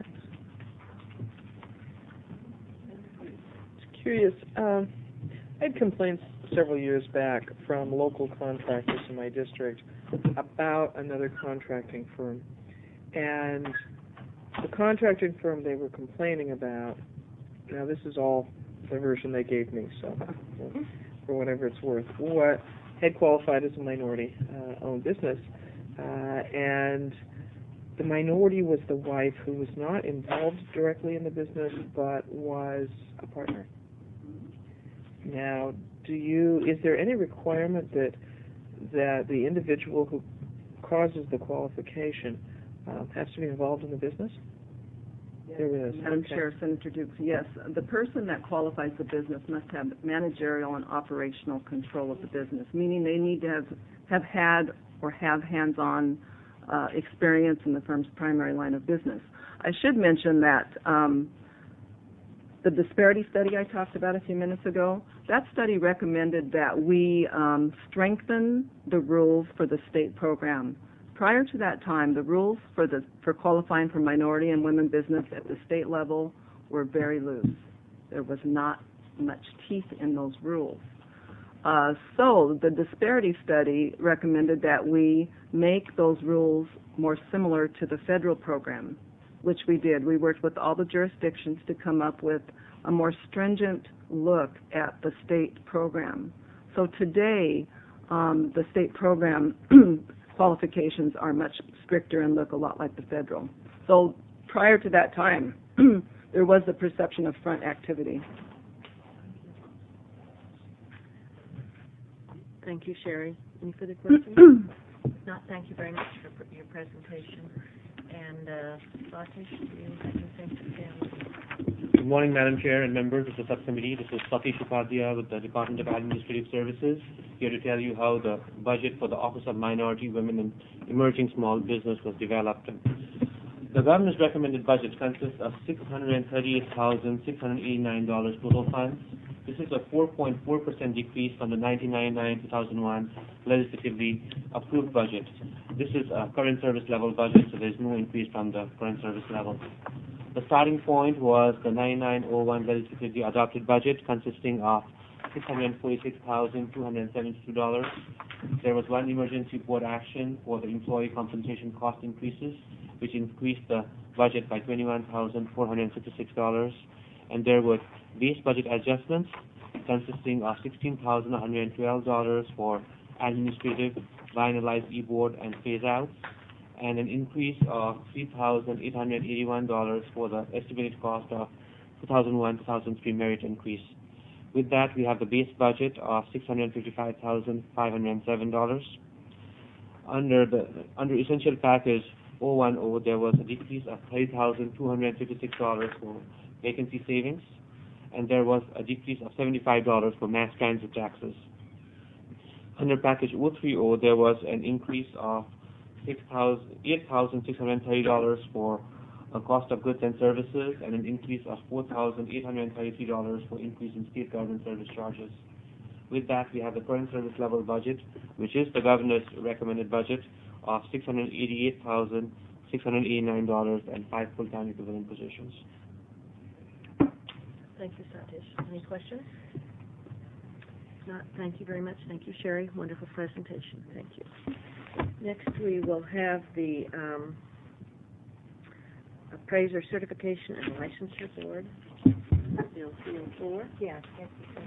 Curious, um, I had complaints several years back from local contractors in my district about another contracting firm. And the contracting firm they were complaining about, now this is all the version they gave me, so for whatever it's worth, what had qualified as a minority uh, owned business. Uh, and the minority was the wife who was not involved directly in the business, but was a partner. Now, do you, is there any requirement that, that the individual who causes the qualification um, has to be involved in the business? There is. Madam Okay. Chair, Senator Dukes, yes, the person that qualifies the business must have managerial and operational control of the business, meaning they need to have, have had or have hands-on uh, experience in the firm's primary line of business. I should mention that um, the disparity study I talked about a few minutes ago, that study recommended that we um, strengthen the rules for the state program. Prior to that time, the rules for the for qualifying for minority and women business at the state level were very loose. There was not much teeth in those rules. Uh, so the disparity study recommended that we make those rules more similar to the federal program, which we did. We worked with all the jurisdictions to come up with a more stringent look at the state program. So today, um, the state program qualifications are much stricter and look a lot like the federal. So prior to that time, there was the perception of front activity. Thank you, Sherry. Any further questions? Not, thank you very much for pr- your presentation. And, uh, Satish, do you have anything to say? Good morning, Madam Chair and members of the subcommittee. This is Satish Upadhyaya with the Department of Administrative Services, here to tell you how the budget for the Office of Minority, Women, and Emerging Small Business was developed. The governor's recommended budget consists of six hundred thirty-eight thousand six hundred eighty-nine dollars total funds. This is a four point four percent decrease from the nineteen ninety-nine to two thousand one legislatively approved budget. This is a current service level budget, so there's no increase from the current service level. The starting point was the ninety-nine oh one legislatively adopted budget, consisting of six hundred forty-six thousand two hundred seventy-two dollars. There was one emergency board action for the employee compensation cost increases, which increased the budget by twenty-one thousand four hundred fifty-six dollars. And there were base budget adjustments consisting of sixteen thousand one hundred twelve dollars for administrative, finalized e-board, and phase-outs, and an increase of three thousand eight hundred eighty-one dollars for the estimated cost of two thousand one to two thousand three merit increase. With that, we have the base budget of six hundred fifty-five thousand five hundred seven dollars. Under the under essential package oh one oh, there was a decrease of thirty thousand two hundred fifty-six dollars for vacancy savings, and there was a decrease of seventy-five dollars for mass transit taxes. Under package oh three oh, there was an increase of eight thousand six hundred thirty dollars for a cost of goods and services, and an increase of four thousand eight hundred thirty-three dollars for increase in state government service charges. With that, we have the current service level budget, which is the governor's recommended budget, of six hundred eighty-eight thousand six hundred eighty-nine dollars and five full-time equivalent positions. Thank you, Satish. Any questions? Not, thank you very much. Thank you, Sherry. Wonderful presentation. Thank you. Next, we will have the um, Appraiser Certification and Licensure Board, Bill three oh four. Yeah, yes,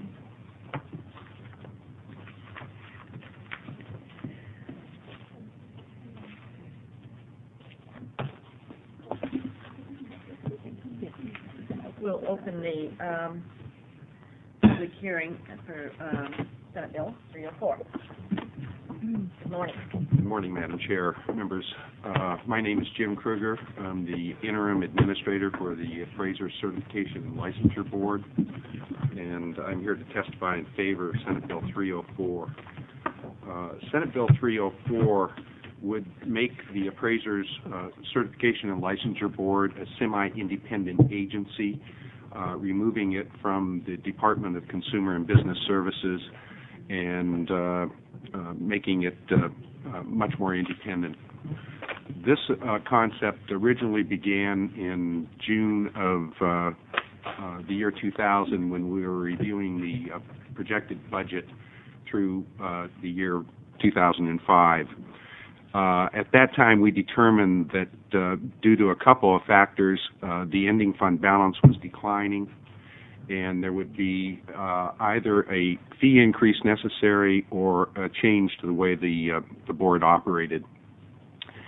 We'll open the um, public hearing for um, Senate Bill three oh four. Good morning. Good morning, Madam Chair, members. Uh, my name is Jim Kruger. I'm the interim administrator for the Appraiser Certification and Licensure Board, and I'm here to testify in favor of Senate Bill three oh four. Uh, Senate Bill three oh four would make the Appraisers uh, Certification and Licensure Board a semi-independent agency, uh, removing it from the Department of Consumer and Business Services and uh, uh, making it uh, uh, much more independent. This uh, concept originally began in June of uh, uh, the year two thousand, when we were reviewing the uh, projected budget through uh, the year two thousand five. Uh, at that time, we determined that uh, due to a couple of factors, uh, the ending fund balance was declining, and there would be uh, either a fee increase necessary or a change to the way the uh, the board operated.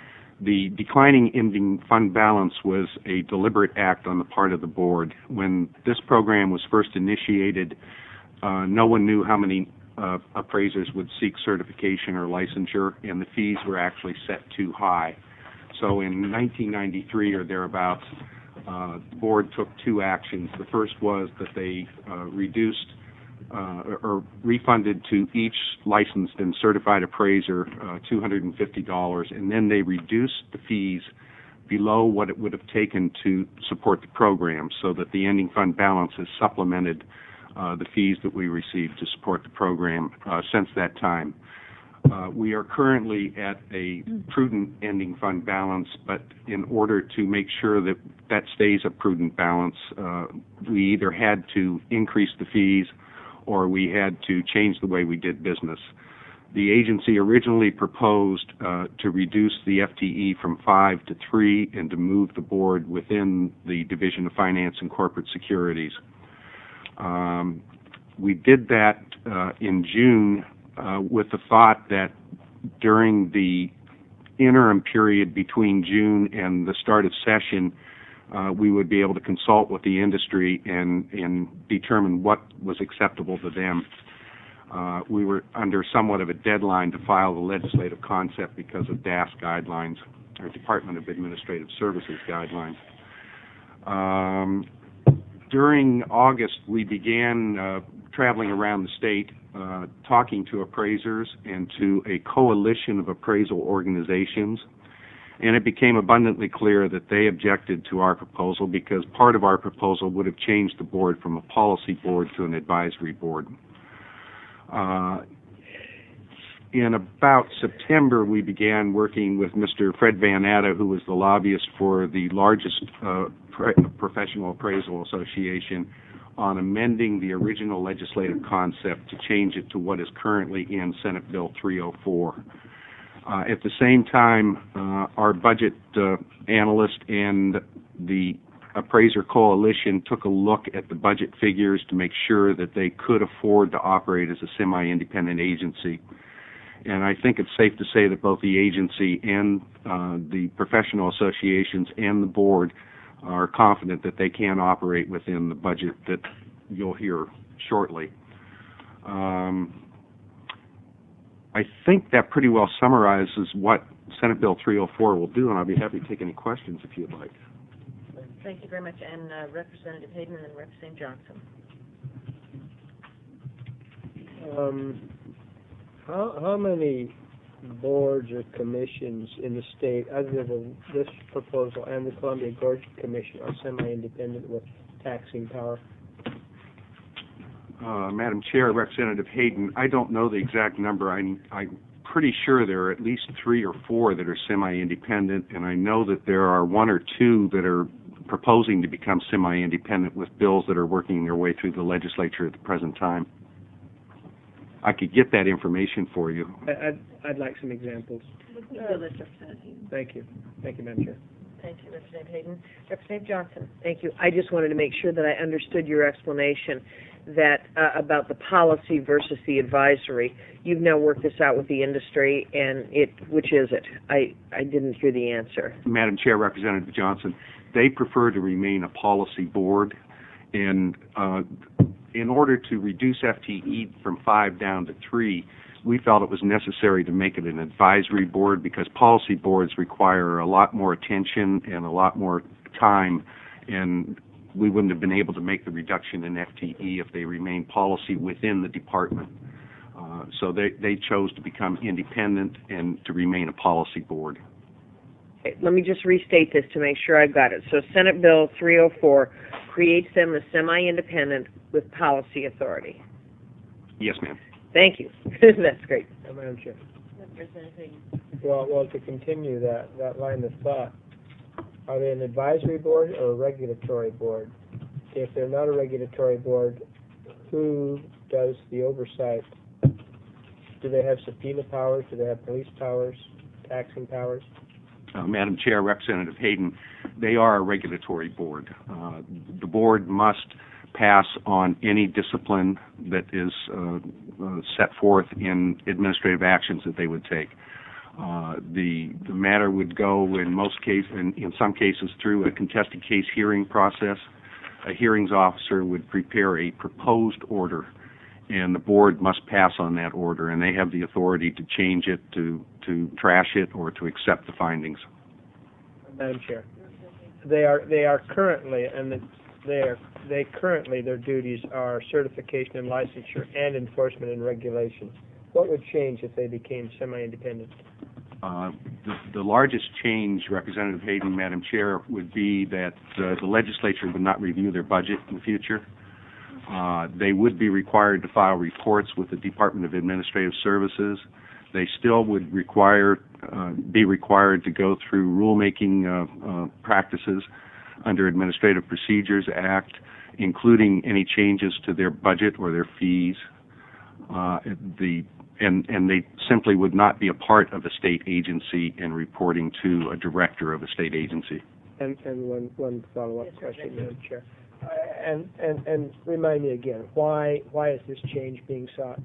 the declining ending fund balance was a deliberate act on the part of the board. When this program was first initiated, uh, no one knew how many uh, appraisers would seek certification or licensure, and the fees were actually set too high. So in nineteen ninety-three or thereabouts, uh, the board took two actions. The first was that they uh, reduced uh, or refunded to each licensed and certified appraiser uh, two hundred fifty dollars, and then they reduced the fees below what it would have taken to support the program, so that the ending fund balance has supplemented uh, the fees that we received to support the program uh, since that time. Uh, we are currently at a prudent ending fund balance, but in order to make sure that that stays a prudent balance, uh, we either had to increase the fees or we had to change the way we did business. The agency originally proposed uh, to reduce the F T E from five to three and to move the board within the Division of Finance and Corporate Securities. Um, we did that uh, in June uh, with the thought that during the interim period between June and the start of session, uh, we would be able to consult with the industry and, and determine what was acceptable to them. Uh, we were under somewhat of a deadline to file the legislative concept because of D A S guidelines, or Department of Administrative Services guidelines. Um, during August, we began uh, traveling around the state, uh, talking to appraisers and to a coalition of appraisal organizations, and it became abundantly clear that they objected to our proposal because part of our proposal would have changed the board from a policy board to an advisory board. Uh, in about September, we began working with Mister Fred Van Atta, who was the lobbyist for the largest uh, pre- professional appraisal association, on amending the original legislative concept to change it to what is currently in Senate Bill three oh four. Uh, at the same time, uh, our budget uh, analyst and the Appraiser Coalition took a look at the budget figures to make sure that they could afford to operate as a semi-independent agency. And I think it's safe to say that both the agency and uh, the professional associations and the board are confident that they can operate within the budget that you'll hear shortly. Um, I think that pretty well summarizes what Senate Bill three oh four will do, and I'll be happy to take any questions if you'd like. Thank you very much. And uh, Representative Hayden and Representative Johnson. Um, how, how many boards or commissions in the state, other than this proposal and the Columbia Gorge Commission, are semi-independent with taxing power? Uh, Madam Chair, Representative Hayden, I don't know the exact number. I'm, I'm pretty sure there are at least three or four that are semi-independent, and I know that there are one or two that are proposing to become semi-independent with bills that are working their way through the legislature at the present time. I could get that information for you. I, I'd, I'd like some examples. Uh, Thank you. Thank you, Madam Chair. Thank you, Representative Hayden. Representative Johnson. Thank you. I just wanted to make sure that I understood your explanation that uh, about the policy versus the advisory. You've now worked this out with the industry, and it which is it? I, I didn't hear the answer. Madam Chair, Representative Johnson, they prefer to remain a policy board, and uh, in order to reduce F T E from five down to three, we felt it was necessary to make it an advisory board because policy boards require a lot more attention and a lot more time, and we wouldn't have been able to make the reduction in F T E if they remained policy within the department. Uh, so they, they chose to become independent and to remain a policy board. Okay, let me just restate this to make sure I've got it. So Senate Bill three oh four creates them as semi-independent with policy authority. Yes, ma'am. Thank you. That's great. Uh, Madam Chair. Representative Hayden. Well, well, to continue that, that line of thought, are they an advisory board or a regulatory board? If they're not a regulatory board, who does the oversight? Do they have subpoena powers? Do they have police powers, taxing powers? Uh, Madam Chair, Representative Hayden, they are a regulatory board. Uh, the board must pass on any discipline that is uh, uh, set forth in administrative actions that they would take. Uh, the, the matter would go in most cases, in, in some cases, through a contested case hearing process. A hearings officer would prepare a proposed order, and the board must pass on that order, and they have the authority to change it, to, to trash it, or to accept the findings. Madam Chair, they are, they are currently, and they are, they currently, their duties are certification and licensure and enforcement and regulation. What would change if they became semi-independent? Uh, the, the largest change, Representative Hayden, Madam Chair, would be that uh, the legislature would not review their budget in the future. Uh, they would be required to file reports with the Department of Administrative Services. They still would require, uh, be required to go through rulemaking uh, uh, practices under Administrative Procedures Act, including any changes to their budget or their fees. Uh, the And, and they simply would not be a part of a state agency in reporting to a director of a state agency. And, and one, one follow-up question, Madam Chair. Uh, and, and, and remind me again, why, why is this change being sought?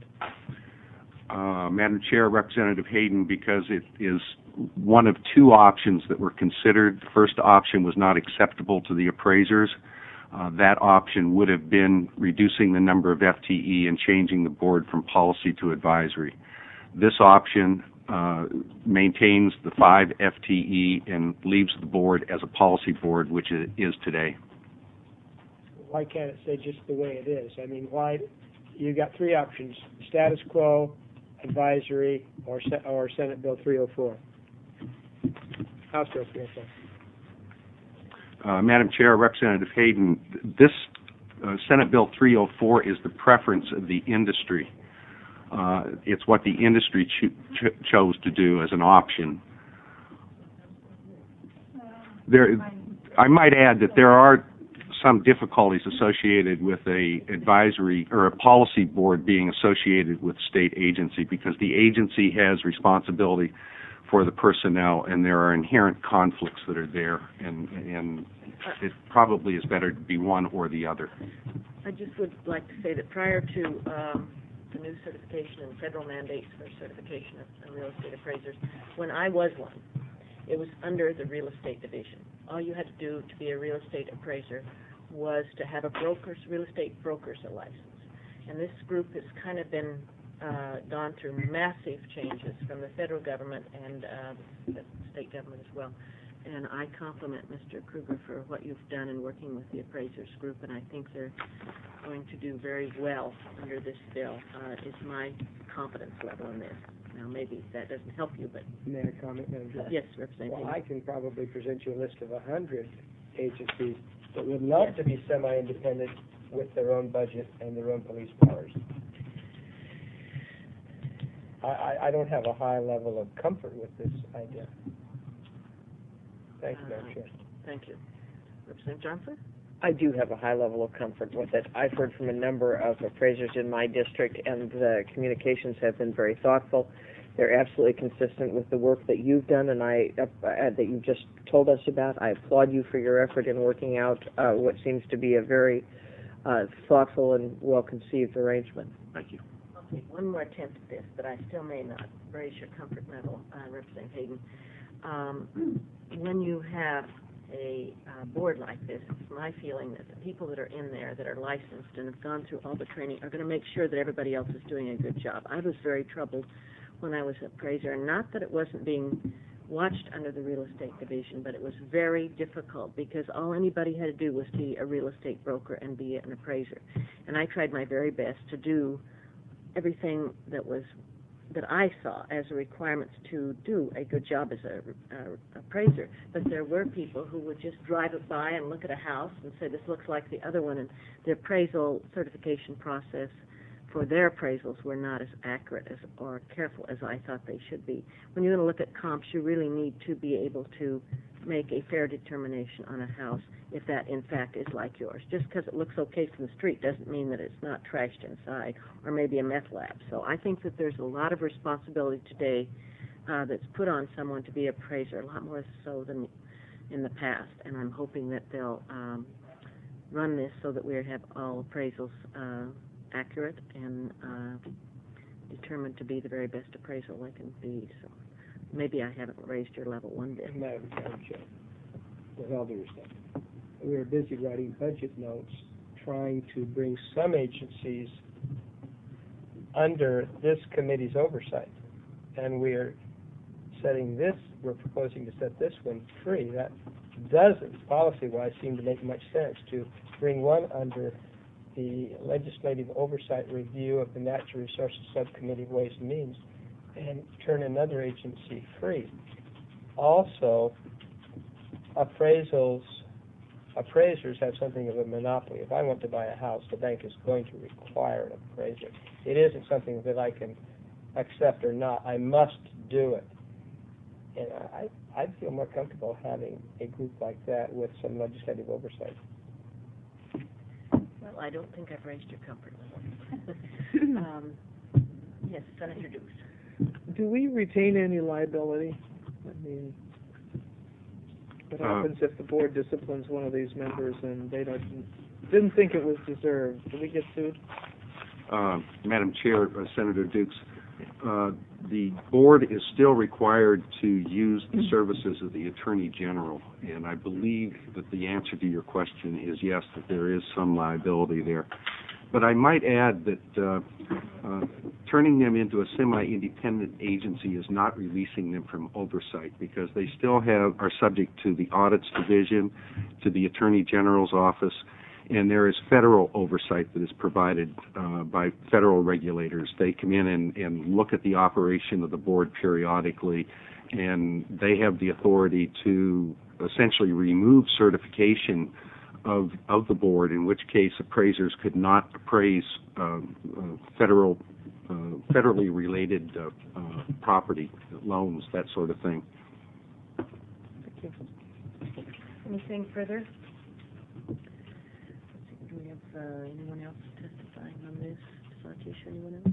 Uh, Madam Chair, Representative Hayden, because it is one of two options that were considered. The first option was not acceptable to the appraisers. Uh, that option would have been reducing the number of F T E and changing the board from policy to advisory. This option uh, maintains the five F T E and leaves the board as a policy board, which it is today. Why can't it stay just the way it is? I mean, why, you got three options, status quo, advisory, or, or Senate Bill three oh four. House Bill three oh four. Uh, Madam Chair, Representative Hayden, this uh, Senate Bill three oh four is the preference of the industry. Uh, it's what the industry cho ch chose to do as an option. There, I might add that there are some difficulties associated with a advisory or a policy board being associated with state agency, because the agency has responsibility for the personnel, and there are inherent conflicts that are there, and, and it probably is better to be one or the other. I just would like to say that prior to um, the new certification and federal mandates for certification of, of real estate appraisers, when I was one, it was under the real estate division. All you had to do to be a real estate appraiser was to have a broker's, real estate broker's license. And this group has kind of been uh, gone through massive changes from the federal government and uh, the state government as well. And I compliment Mister Kruger for what you've done in working with the appraisers group, and I think they're going to do very well under this bill. Uh, is my confidence level in this. Now, maybe that doesn't help you, but... May I comment, Madam Chair? Yes, Representative. Well, I can probably present you a list of a hundred agencies that would love to be semi-independent with their own budget and their own police powers. I, I, I don't have a high level of comfort with this idea. Thank you, Madam Uh, Chair. Thank you. Representative Johnson? I do have a high level of comfort with it. I've heard from a number of appraisers in my district, and the communications have been very thoughtful. They're absolutely consistent with the work that you've done, and I uh, that you've just told us about. I applaud you for your effort in working out uh, what seems to be a very uh, thoughtful and well-conceived arrangement. Thank you. Okay, one more attempt at this, but I still may not raise your comfort level, uh, Representative Hayden. Um, when you have a uh, board like this, it's my feeling that the people that are in there that are licensed and have gone through all the training are going to make sure that everybody else is doing a good job. I was very troubled when I was an appraiser, and not that it wasn't being watched under the real estate division, but it was very difficult because all anybody had to do was be a real estate broker and be an appraiser. And I tried my very best to do everything that was that I saw as a requirements to do a good job as a, a appraiser. But there were people who would just drive it by and look at a house and say, this looks like the other one, and the appraisal certification process for their appraisals were not as accurate as or careful as I thought they should be. When you're going to look at comps, you really need to be able to make a fair determination on a house if that, in fact, is like yours. Just because it looks okay from the street doesn't mean that it's not trashed inside, or maybe a meth lab. So I think that there's a lot of responsibility today uh, that's put on someone to be an appraiser, a lot more so than in the past. And I'm hoping that they'll um, run this so that we have all appraisals uh, accurate and uh, determined to be the very best appraisal they can be. So maybe I haven't raised your level one bit. Madam Madam Chair, with all due respect, we were busy writing budget notes, trying to bring some agencies under this committee's oversight. And we're setting this, we're proposing to set this one free. That doesn't, policy-wise, seem to make much sense to bring one under the legislative oversight review of the Natural Resources Subcommittee of Ways and Means and turn another agency free. Also, appraisals, appraisers have something of a monopoly. If I want to buy a house, the bank is going to require an appraiser. It isn't something that I can accept or not. I must do it. And I, I'd feel more comfortable having a group like that with some legislative oversight. Well, I don't think I've raised your comfort level. um, yes, Senator Dukes. Do we retain any liability? I mean, what Uh, happens if the board disciplines one of these members and they don't, didn't think it was deserved? Do we get sued? Uh, Madam Chair, uh, Senator Dukes, uh, the board is still required to use the services of the Attorney General, and I believe that the answer to your question is yes, that there is some liability there. But I might add that uh, uh, turning them into a semi-independent agency is not releasing them from oversight, because they still have are subject to the Audits Division, to the Attorney General's office, and there is federal oversight that is provided uh, by federal regulators. They come in and, and look at the operation of the board periodically, and they have the authority to essentially remove certification of of the board, in which case appraisers could not appraise uh, uh, federal, uh, federally related uh, uh, property, loans, that sort of thing. Thank you. Anything further? Do we have uh, anyone else testifying on this? Satish, anyone else?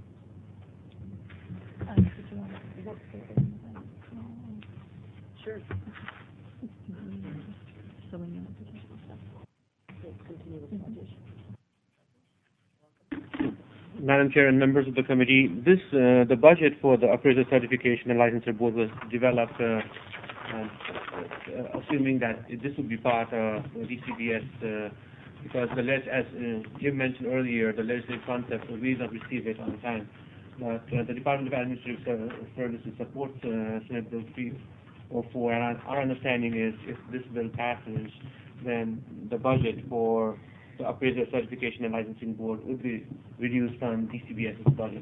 Sure. Continue with Satish. Madam Chair and members of the committee, this uh, the budget for the appraiser certification and licensure board was developed uh, uh, uh, assuming that this would be part of D C B S uh, because the leg as uh, Jim mentioned earlier, the legislative concept we not receive it on time. But uh, the Department of Administrative Services supports uh, Senate Bill three oh four, and our, our understanding is if this bill passes, then the budget for the appraiser certification and licensing board would be reduced from D C B S's budget.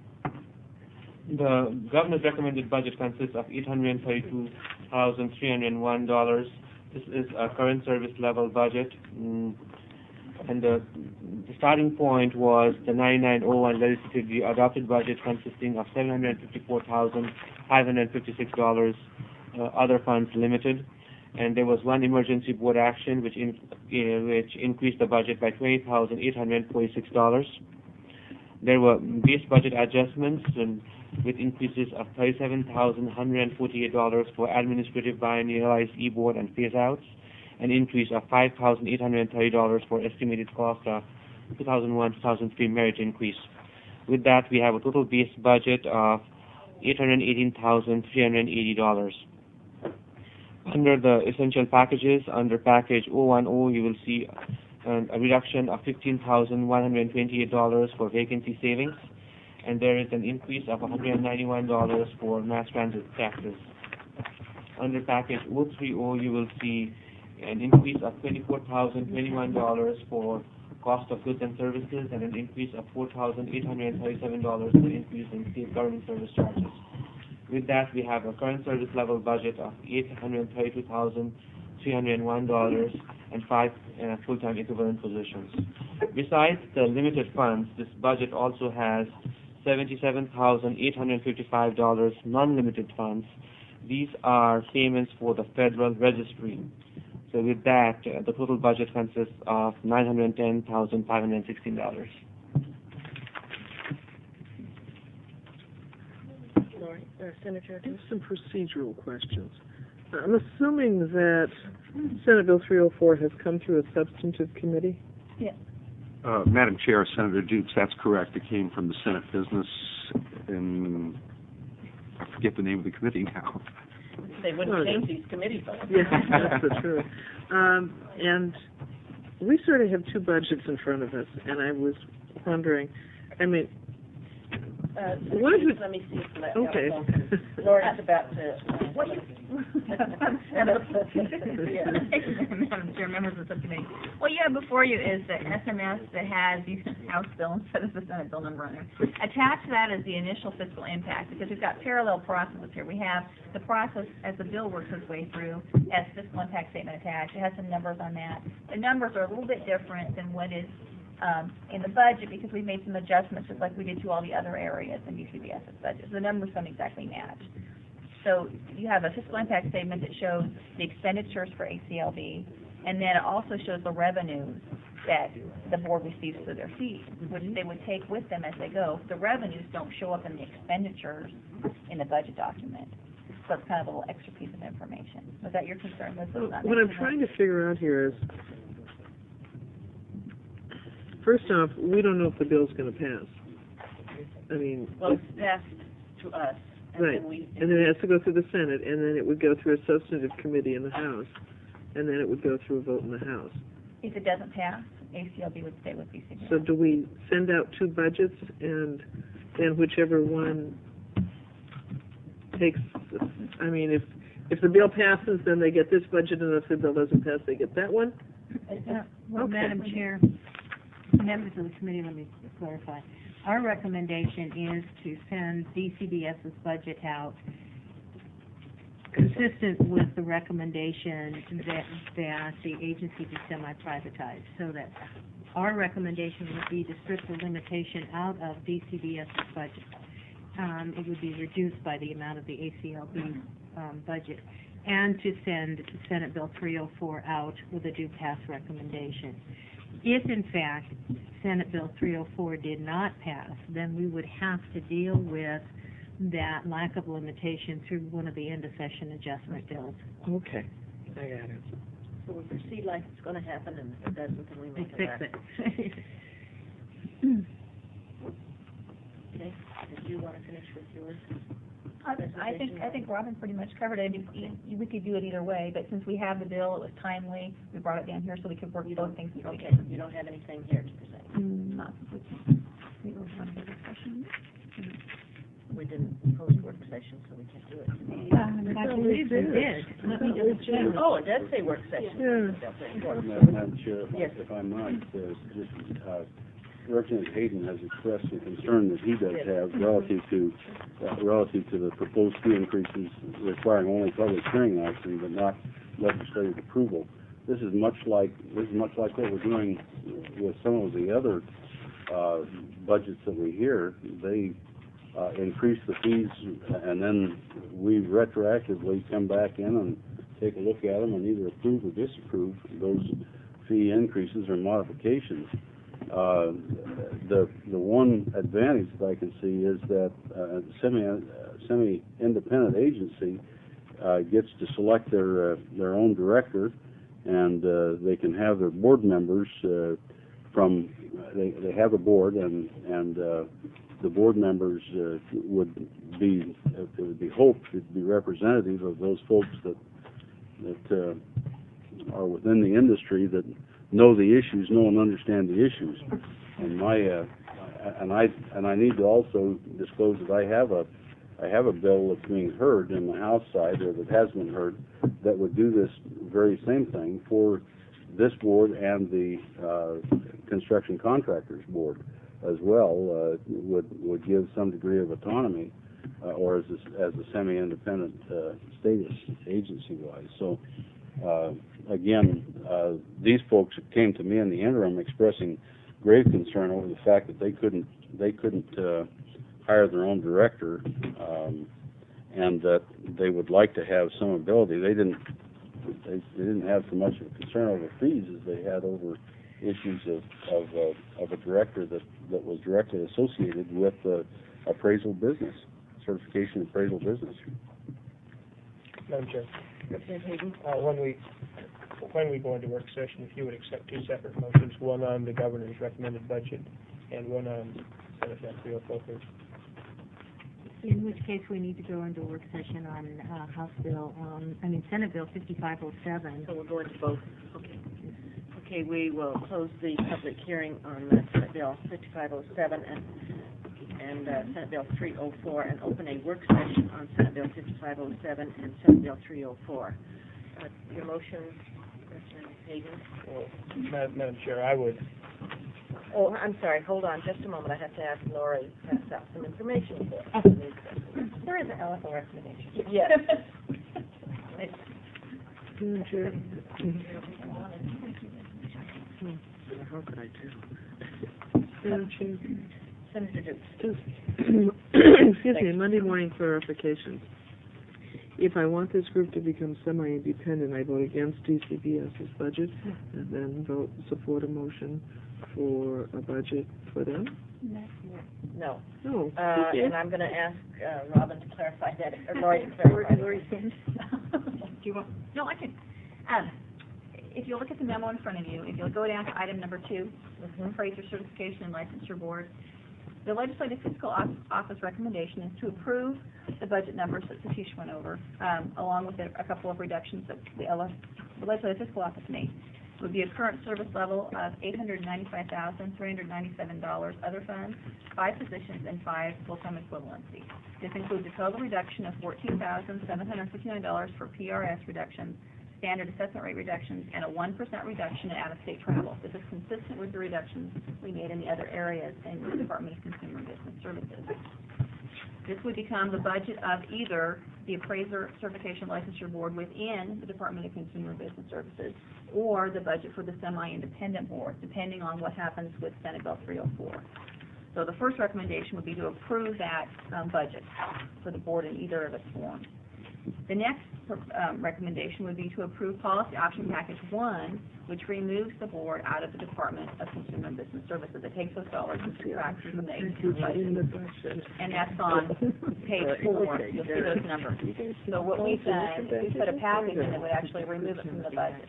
The governor's recommended budget consists of eight hundred thirty-two thousand three hundred one dollars. This is a current service level budget, mm, and the, the starting point was the ninety-nine oh one legislatively adopted budget consisting of seven hundred fifty-four thousand five hundred fifty-six dollars, uh, other funds limited. And there was one emergency board action which in, uh, which increased the budget by twenty thousand eight hundred forty-six dollars. There were base budget adjustments and with increases of thirty-seven thousand one hundred forty-eight dollars for administrative biannualized e-board and phase-outs, an increase of five thousand eight hundred thirty dollars for estimated cost of two thousand one to two thousand three merit increase. With that, we have a total base budget of eight hundred eighteen thousand three hundred eighty dollars. Under the essential packages, under package oh one oh, you will see uh, a reduction of fifteen thousand one hundred twenty-eight dollars for vacancy savings, and there is an increase of one hundred ninety-one dollars for mass transit taxes. Under package oh three oh, you will see an increase of twenty-four thousand twenty-one dollars for cost of goods and services, and an increase of four thousand eight hundred thirty-seven dollars for increase in state government service charges. With that, we have a current service level budget of eight hundred thirty-two thousand three hundred one dollars and five uh, full-time equivalent positions. Besides the limited funds, this budget also has seventy-seven thousand eight hundred fifty-five dollars non-limited funds. These are payments for the federal registry. So with that, uh, the total budget consists of nine hundred ten thousand five hundred sixteen dollars. Uh, Senator I have some procedural questions. I'm assuming that Senate Bill three oh four has come through a substantive committee? Uh, Madam Chair, Senator Dukes, that's correct. It came from the Senate Business and forget the name of the committee now. They wouldn't change these committee votes. Yes, that's the truth. Um, and we sort of have two budgets in front of us, and I was wondering, I mean, Uh, What is it? Let me see if my okay. Laura's about to. Uh, What you, Yeah. Madam Chair, members of the subcommittee, what you have before you is the S M S that has the House bill instead of the Senate bill number on there. Attached to that is the initial fiscal impact, because we've got parallel processes here. We have the process as the bill works its way through, as fiscal impact statement attached. It has some numbers on that. The numbers are a little bit different than what is Um, in the budget, because we made some adjustments, just like we did to all the other areas in D C B S's budget. So the numbers don't exactly match. So you have a fiscal impact statement that shows the expenditures for A C L B, and then it also shows the revenues that the board receives through their fees, which they would take with them as they go. The revenues don't show up in the expenditures in the budget document. So it's kind of a little extra piece of information. Was that your concern? Was it not what I'm making trying to figure out here is, first off, we don't know if the bill's going to pass. I mean, Well, it's passed to us, and right, then we. and then it has to go through the Senate, and then it would go through a substantive committee in the House, and then it would go through a vote in the House. If it doesn't pass, A C L B would stay with D C B S. So do we send out two budgets, and then whichever one takes, I mean, if, if the bill passes, then they get this budget, and if the bill doesn't pass, they get that one? Uh, Well, Okay. Madam Chair, members of the committee, let me clarify. Our recommendation is to send D C B S's budget out consistent with the recommendation that, that the agency be semi-privatized, so that our recommendation would be to strip the limitation out of D C B S's budget. Um, it would be reduced by the amount of the A C L B um, budget, and to send Senate Bill three oh four out with a due pass recommendation. If, in fact, Senate Bill three oh four did not pass, then we would have to deal with that lack of limitation through one of the end-of-session adjustment bills. Okay, I got it. So we proceed like it's going to happen, and if it doesn't, then we We make it fix back. it. Okay, did you want to finish with yours? I I think, I think Robin pretty much covered it. You- you- We could do it either way, but since we have the bill, it was timely, we brought it down here so we could work both things through. Okay, you don't have anything here to present. Mm, Not, we we were on the discussion. We didn't post work session, so we can't do it today. Um, I believe we did. Let me just check. Oh, it does say work session. Madam Madam Chair, Yes. if I might, uh, just, uh, Representative Hayden has expressed a concern that he does have relative to, uh, relative to the proposed fee increases requiring only public hearing action, but not legislative approval. This is much like, this is much like what we're doing with some of the other, uh, budgets that we hear. They, uh, increase the fees, and then we retroactively come back in and take a look at them and either approve or disapprove those fee increases or modifications. Uh, the the one advantage that I can see is that uh, semi uh, semi independent agency uh, gets to select their uh, their own director, and uh, they can have their board members uh, from they they have a board, and and uh, the board members uh, would be it would be hoped to be representative of those folks that that uh, are within the industry that know the issues, know and understand the issues. And my uh, and I and I need to also disclose that I have a I have a bill that's being heard in the House side, or that has been heard, that would do this very same thing for this board and the uh, Construction Contractors Board as well. Uh, would would give some degree of autonomy, uh, or as a, as a semi-independent uh, status agency-wise. So. Uh, again, uh, these folks came to me in the interim expressing grave concern over the fact that they couldn't they couldn't uh, hire their own director, um, and that they would like to have some ability. They didn't they, they didn't have so much of a concern over fees as they had over issues of of, uh, of a director that, that was directly associated with uh, appraisal business, certification appraisal business. Madam Chair. Uh, when we, when we go into work session, if you would accept two separate motions, one on the governor's recommended budget and one on Senate Bill three oh four, please. In which case, we need to go into work session on uh, House Bill, um, I mean, Senate Bill fifty-five oh seven. So we'll go into both. Okay. Okay, we will close the public hearing on uh, Senate Bill fifty-five oh seven and, and uh, Senate Bill three oh four, and open a work session on Senate Bill fifty-five oh seven and Senate Bill three oh four. Uh, your motion, Representative Hagan? Well, Madam Madam Chair, I would, Oh, I'm sorry, hold on just a moment. I have to ask Lori to pass out some information for us. There is an L F O recommendation. Yes. Madam Chair. How could I tell? Madam Chair. Senator Dukes. Excuse me, Monday morning clarifications. If I want this group to become semi-independent, I vote against D C B S's budget and then vote, support a motion for a budget for them? No. No. Uh, Okay. and I'm going to ask uh, Robin to clarify that, or Lori to clarify. Lori, do you want? No, I can. Um, if you look at the memo in front of you, if you'll go down to item number two, Mhm. Appraiser Certification and Licensure Board, the Legislative Fiscal Office recommendation is to approve the budget numbers that Satish went over, um, along with a, a couple of reductions that the, L F, the Legislative Fiscal Office made. It would be a current service level of eight hundred ninety-five thousand three hundred ninety-seven dollars other funds, five positions, and five full-time equivalencies. This includes a total reduction of fourteen thousand seven hundred fifty-nine dollars for P R S reductions, standard assessment rate reductions, and a one percent reduction in out-of-state travel. This is consistent with the reductions we made in the other areas in the Department of Consumer and Business Services. This would become the budget of either the Appraiser Certification Licensure Board within the Department of Consumer and Business Services, or the budget for the semi-independent board, depending on what happens with Senate Bill three oh four. So the first recommendation would be to approve that um, budget for the board in either of its forms. The next um, recommendation would be to approve Policy Option Package one, which removes the board out of the Department of Consumer and Business Services. It takes those dollars and subtracts from the agency budget. And that's on page four. You'll see those numbers. So what we've done is we put a package in that would actually remove it from the budget.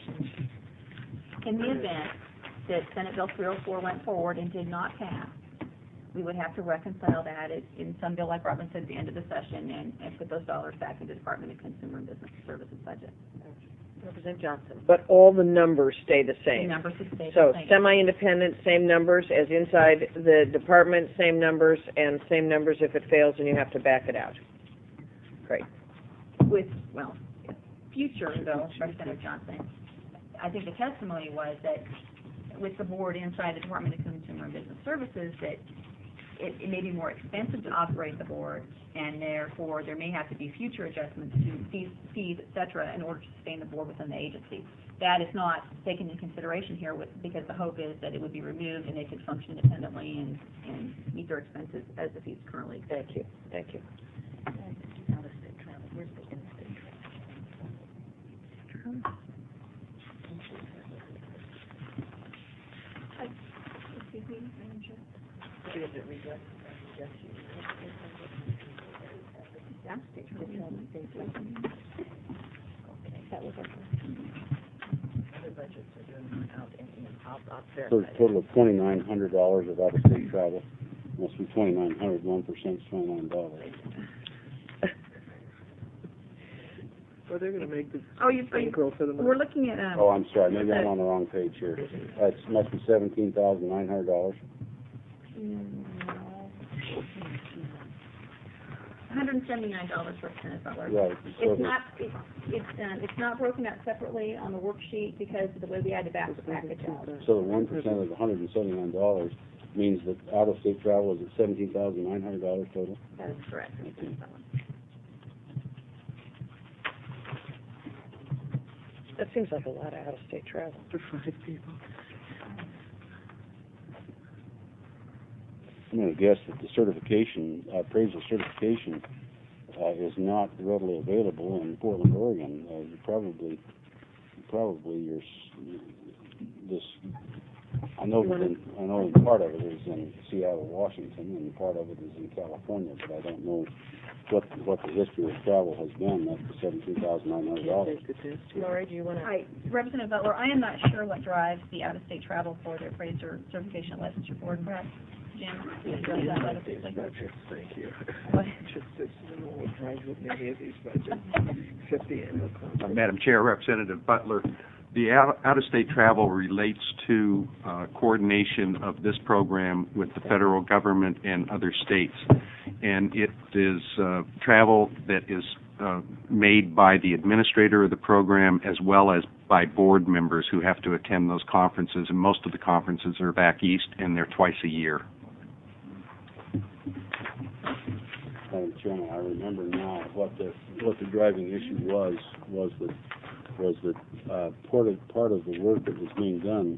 In the event that Senate Bill three oh four went forward and did not pass, we would have to reconcile that in some bill, like Robin said, at the end of the session, and, and put those dollars back into the Department of Consumer and Business Services budget. Representative Johnson. But all the numbers stay the The same. numbers would stay the So same. semi-independent, same numbers as inside the department, same numbers, and same numbers if it fails and you have to back it out. Great. With, well, future, though, Representative Johnson, I think the testimony was that with the board inside the Department of Consumer and Business Services, that it, it may be more expensive to operate the board, and therefore there may have to be future adjustments to fees, fees, et cetera, in order to sustain the board within the agency. That is not taken into consideration here with, because the hope is that it would be removed and they could function independently and, and meet their expenses as the fees currently exist. Thank you. Thank you. Out-of-state travel. Where's the in-state travel? Excuse me, Madam Chair. Do you have to read that? Yes, you- Downstate travel. Okay, that was our. Other budgets are doing out and in, out, out there. So a total of twenty-nine hundred dollars of out-of-state travel. Must be twenty-nine hundred, one percent is twenty-nine dollars. Well, they're gonna make the Oh, you, are you, bankroll for the month. we're looking at, um, Oh, I'm sorry, maybe I'm on the wrong page here. That must be seventeen thousand nine hundred dollars. one hundred seventy-nine dollars for Senate Butler. Right. So It's the- not, it, it's, um, it's not broken out separately on the worksheet because of the way we had to back the package out. So the one percent of the hundred and seventy-nine dollars means that out-of-state travel is at seventeen thousand nine hundred dollars total? That is correct. That seems like a lot of out-of-state travel. For five people. I'm gonna guess that the certification, uh, appraisal certification, uh, is not readily available in Portland, Oregon. Uh, you probably, probably your, s- this, I know that, in- I know part of it is in Seattle, Washington, and part of it is in California, but I don't know what, what the history of travel has been. That's the seventeen thousand nine hundred dollars. Take the test. Lori, do you want to? Hi, Representative Butler, I am not sure what drives the out-of-state travel for the appraiser certification and licensure board. Perhaps Jim, to address that letter, please? Thank you. What? Just this is what drives with many of these budgets, except the annual Uh, contract. Madam Chair, Representative Butler, the out- out-of-state travel relates to uh, coordination of this program with the federal government and other states. And it is uh, travel that is uh, made by the administrator of the program as well as by board members who have to attend those conferences. And most of the conferences are back east, and they're twice a year. Madam Chairman, I remember now what the, what the driving issue was, was that, was that, uh, part of, part of the work that was being done,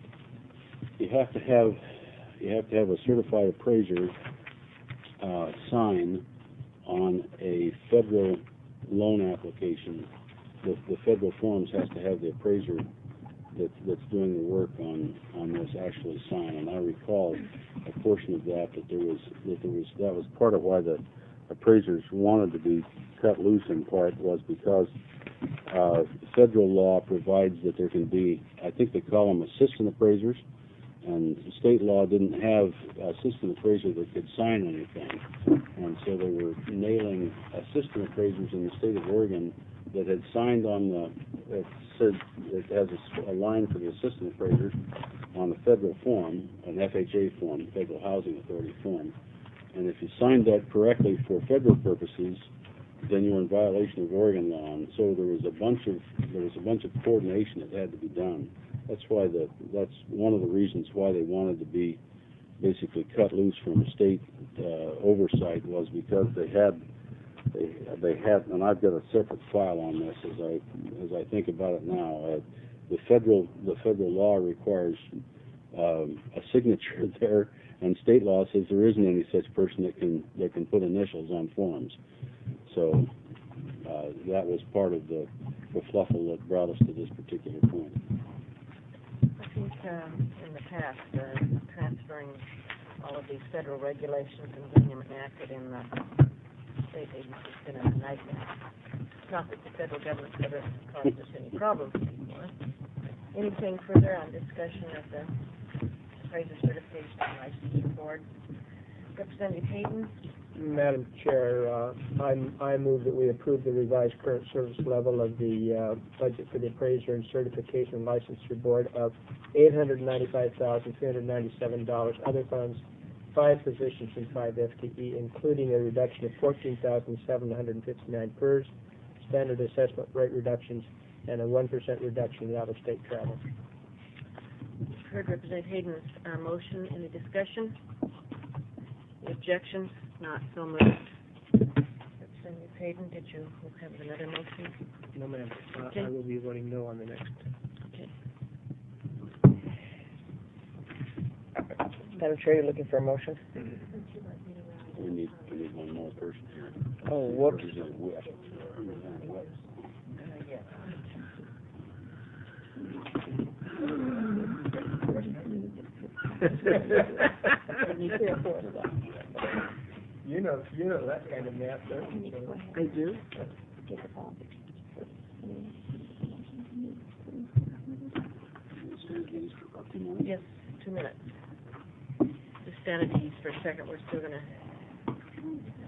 you have to have, you have to have a certified appraiser, uh, sign on a federal loan application. The, the federal forms has to have the appraiser that, that's doing the work on, on this actually sign. And I recall a portion of that, that there was, that there was, that was part of why the appraisers wanted to be cut loose in part, was because uh, federal law provides that there can be, I think they call them assistant appraisers, and state law didn't have assistant appraiser that could sign anything. And so they were nailing assistant appraisers in the state of Oregon that had signed on the, it said, it has a, a line for the assistant appraiser on the federal form, an F H A form, Federal Housing Authority form. And if you signed that correctly for federal purposes, then you were in violation of Oregon law. And so there was a bunch of there was a bunch of coordination that had to be done. That's why the that's one of the reasons why they wanted to be basically cut loose from state uh, oversight, was because they had they they had, and I've got a separate file on this as I as I think about it now. Uh, the federal the federal law requires um, a signature there. And state law says there isn't any such person that can that can put initials on forms. So uh, that was part of the kerfluffle that brought us to this particular point. I think um, in the past, uh, transferring all of these federal regulations and getting them enacted in the state agency has been a nightmare. Not that the federal government ever caused us any problems before. Anything further on discussion of the Appraiser Certification and Licensure Board? Representative Hayden? Madam Chair, uh, I'm, I move that we approve the revised current service level of the uh, budget for the Appraiser and Certification and Licensure Board of eight hundred ninety-five thousand three hundred ninety-seven dollars. Other funds, five positions and five F T E, including a reduction of fourteen thousand seven hundred fifty-nine P E R S, standard assessment rate reductions, and a one percent reduction in out-of-state travel. Heard Representative Hayden's uh, motion. Any discussion? Any objections? Not so moved. Representative Hayden, did you have another motion? No, ma'am. Uh, Okay. I will be voting no on the next. Okay. Madam Chair, you're looking for a motion? We need we need one more person here. Oh, whoops. Representative West. Representative West. You know, you know that kind of math, don't you? I do. Yes, two minutes. Just stand at ease for a second. We're still going to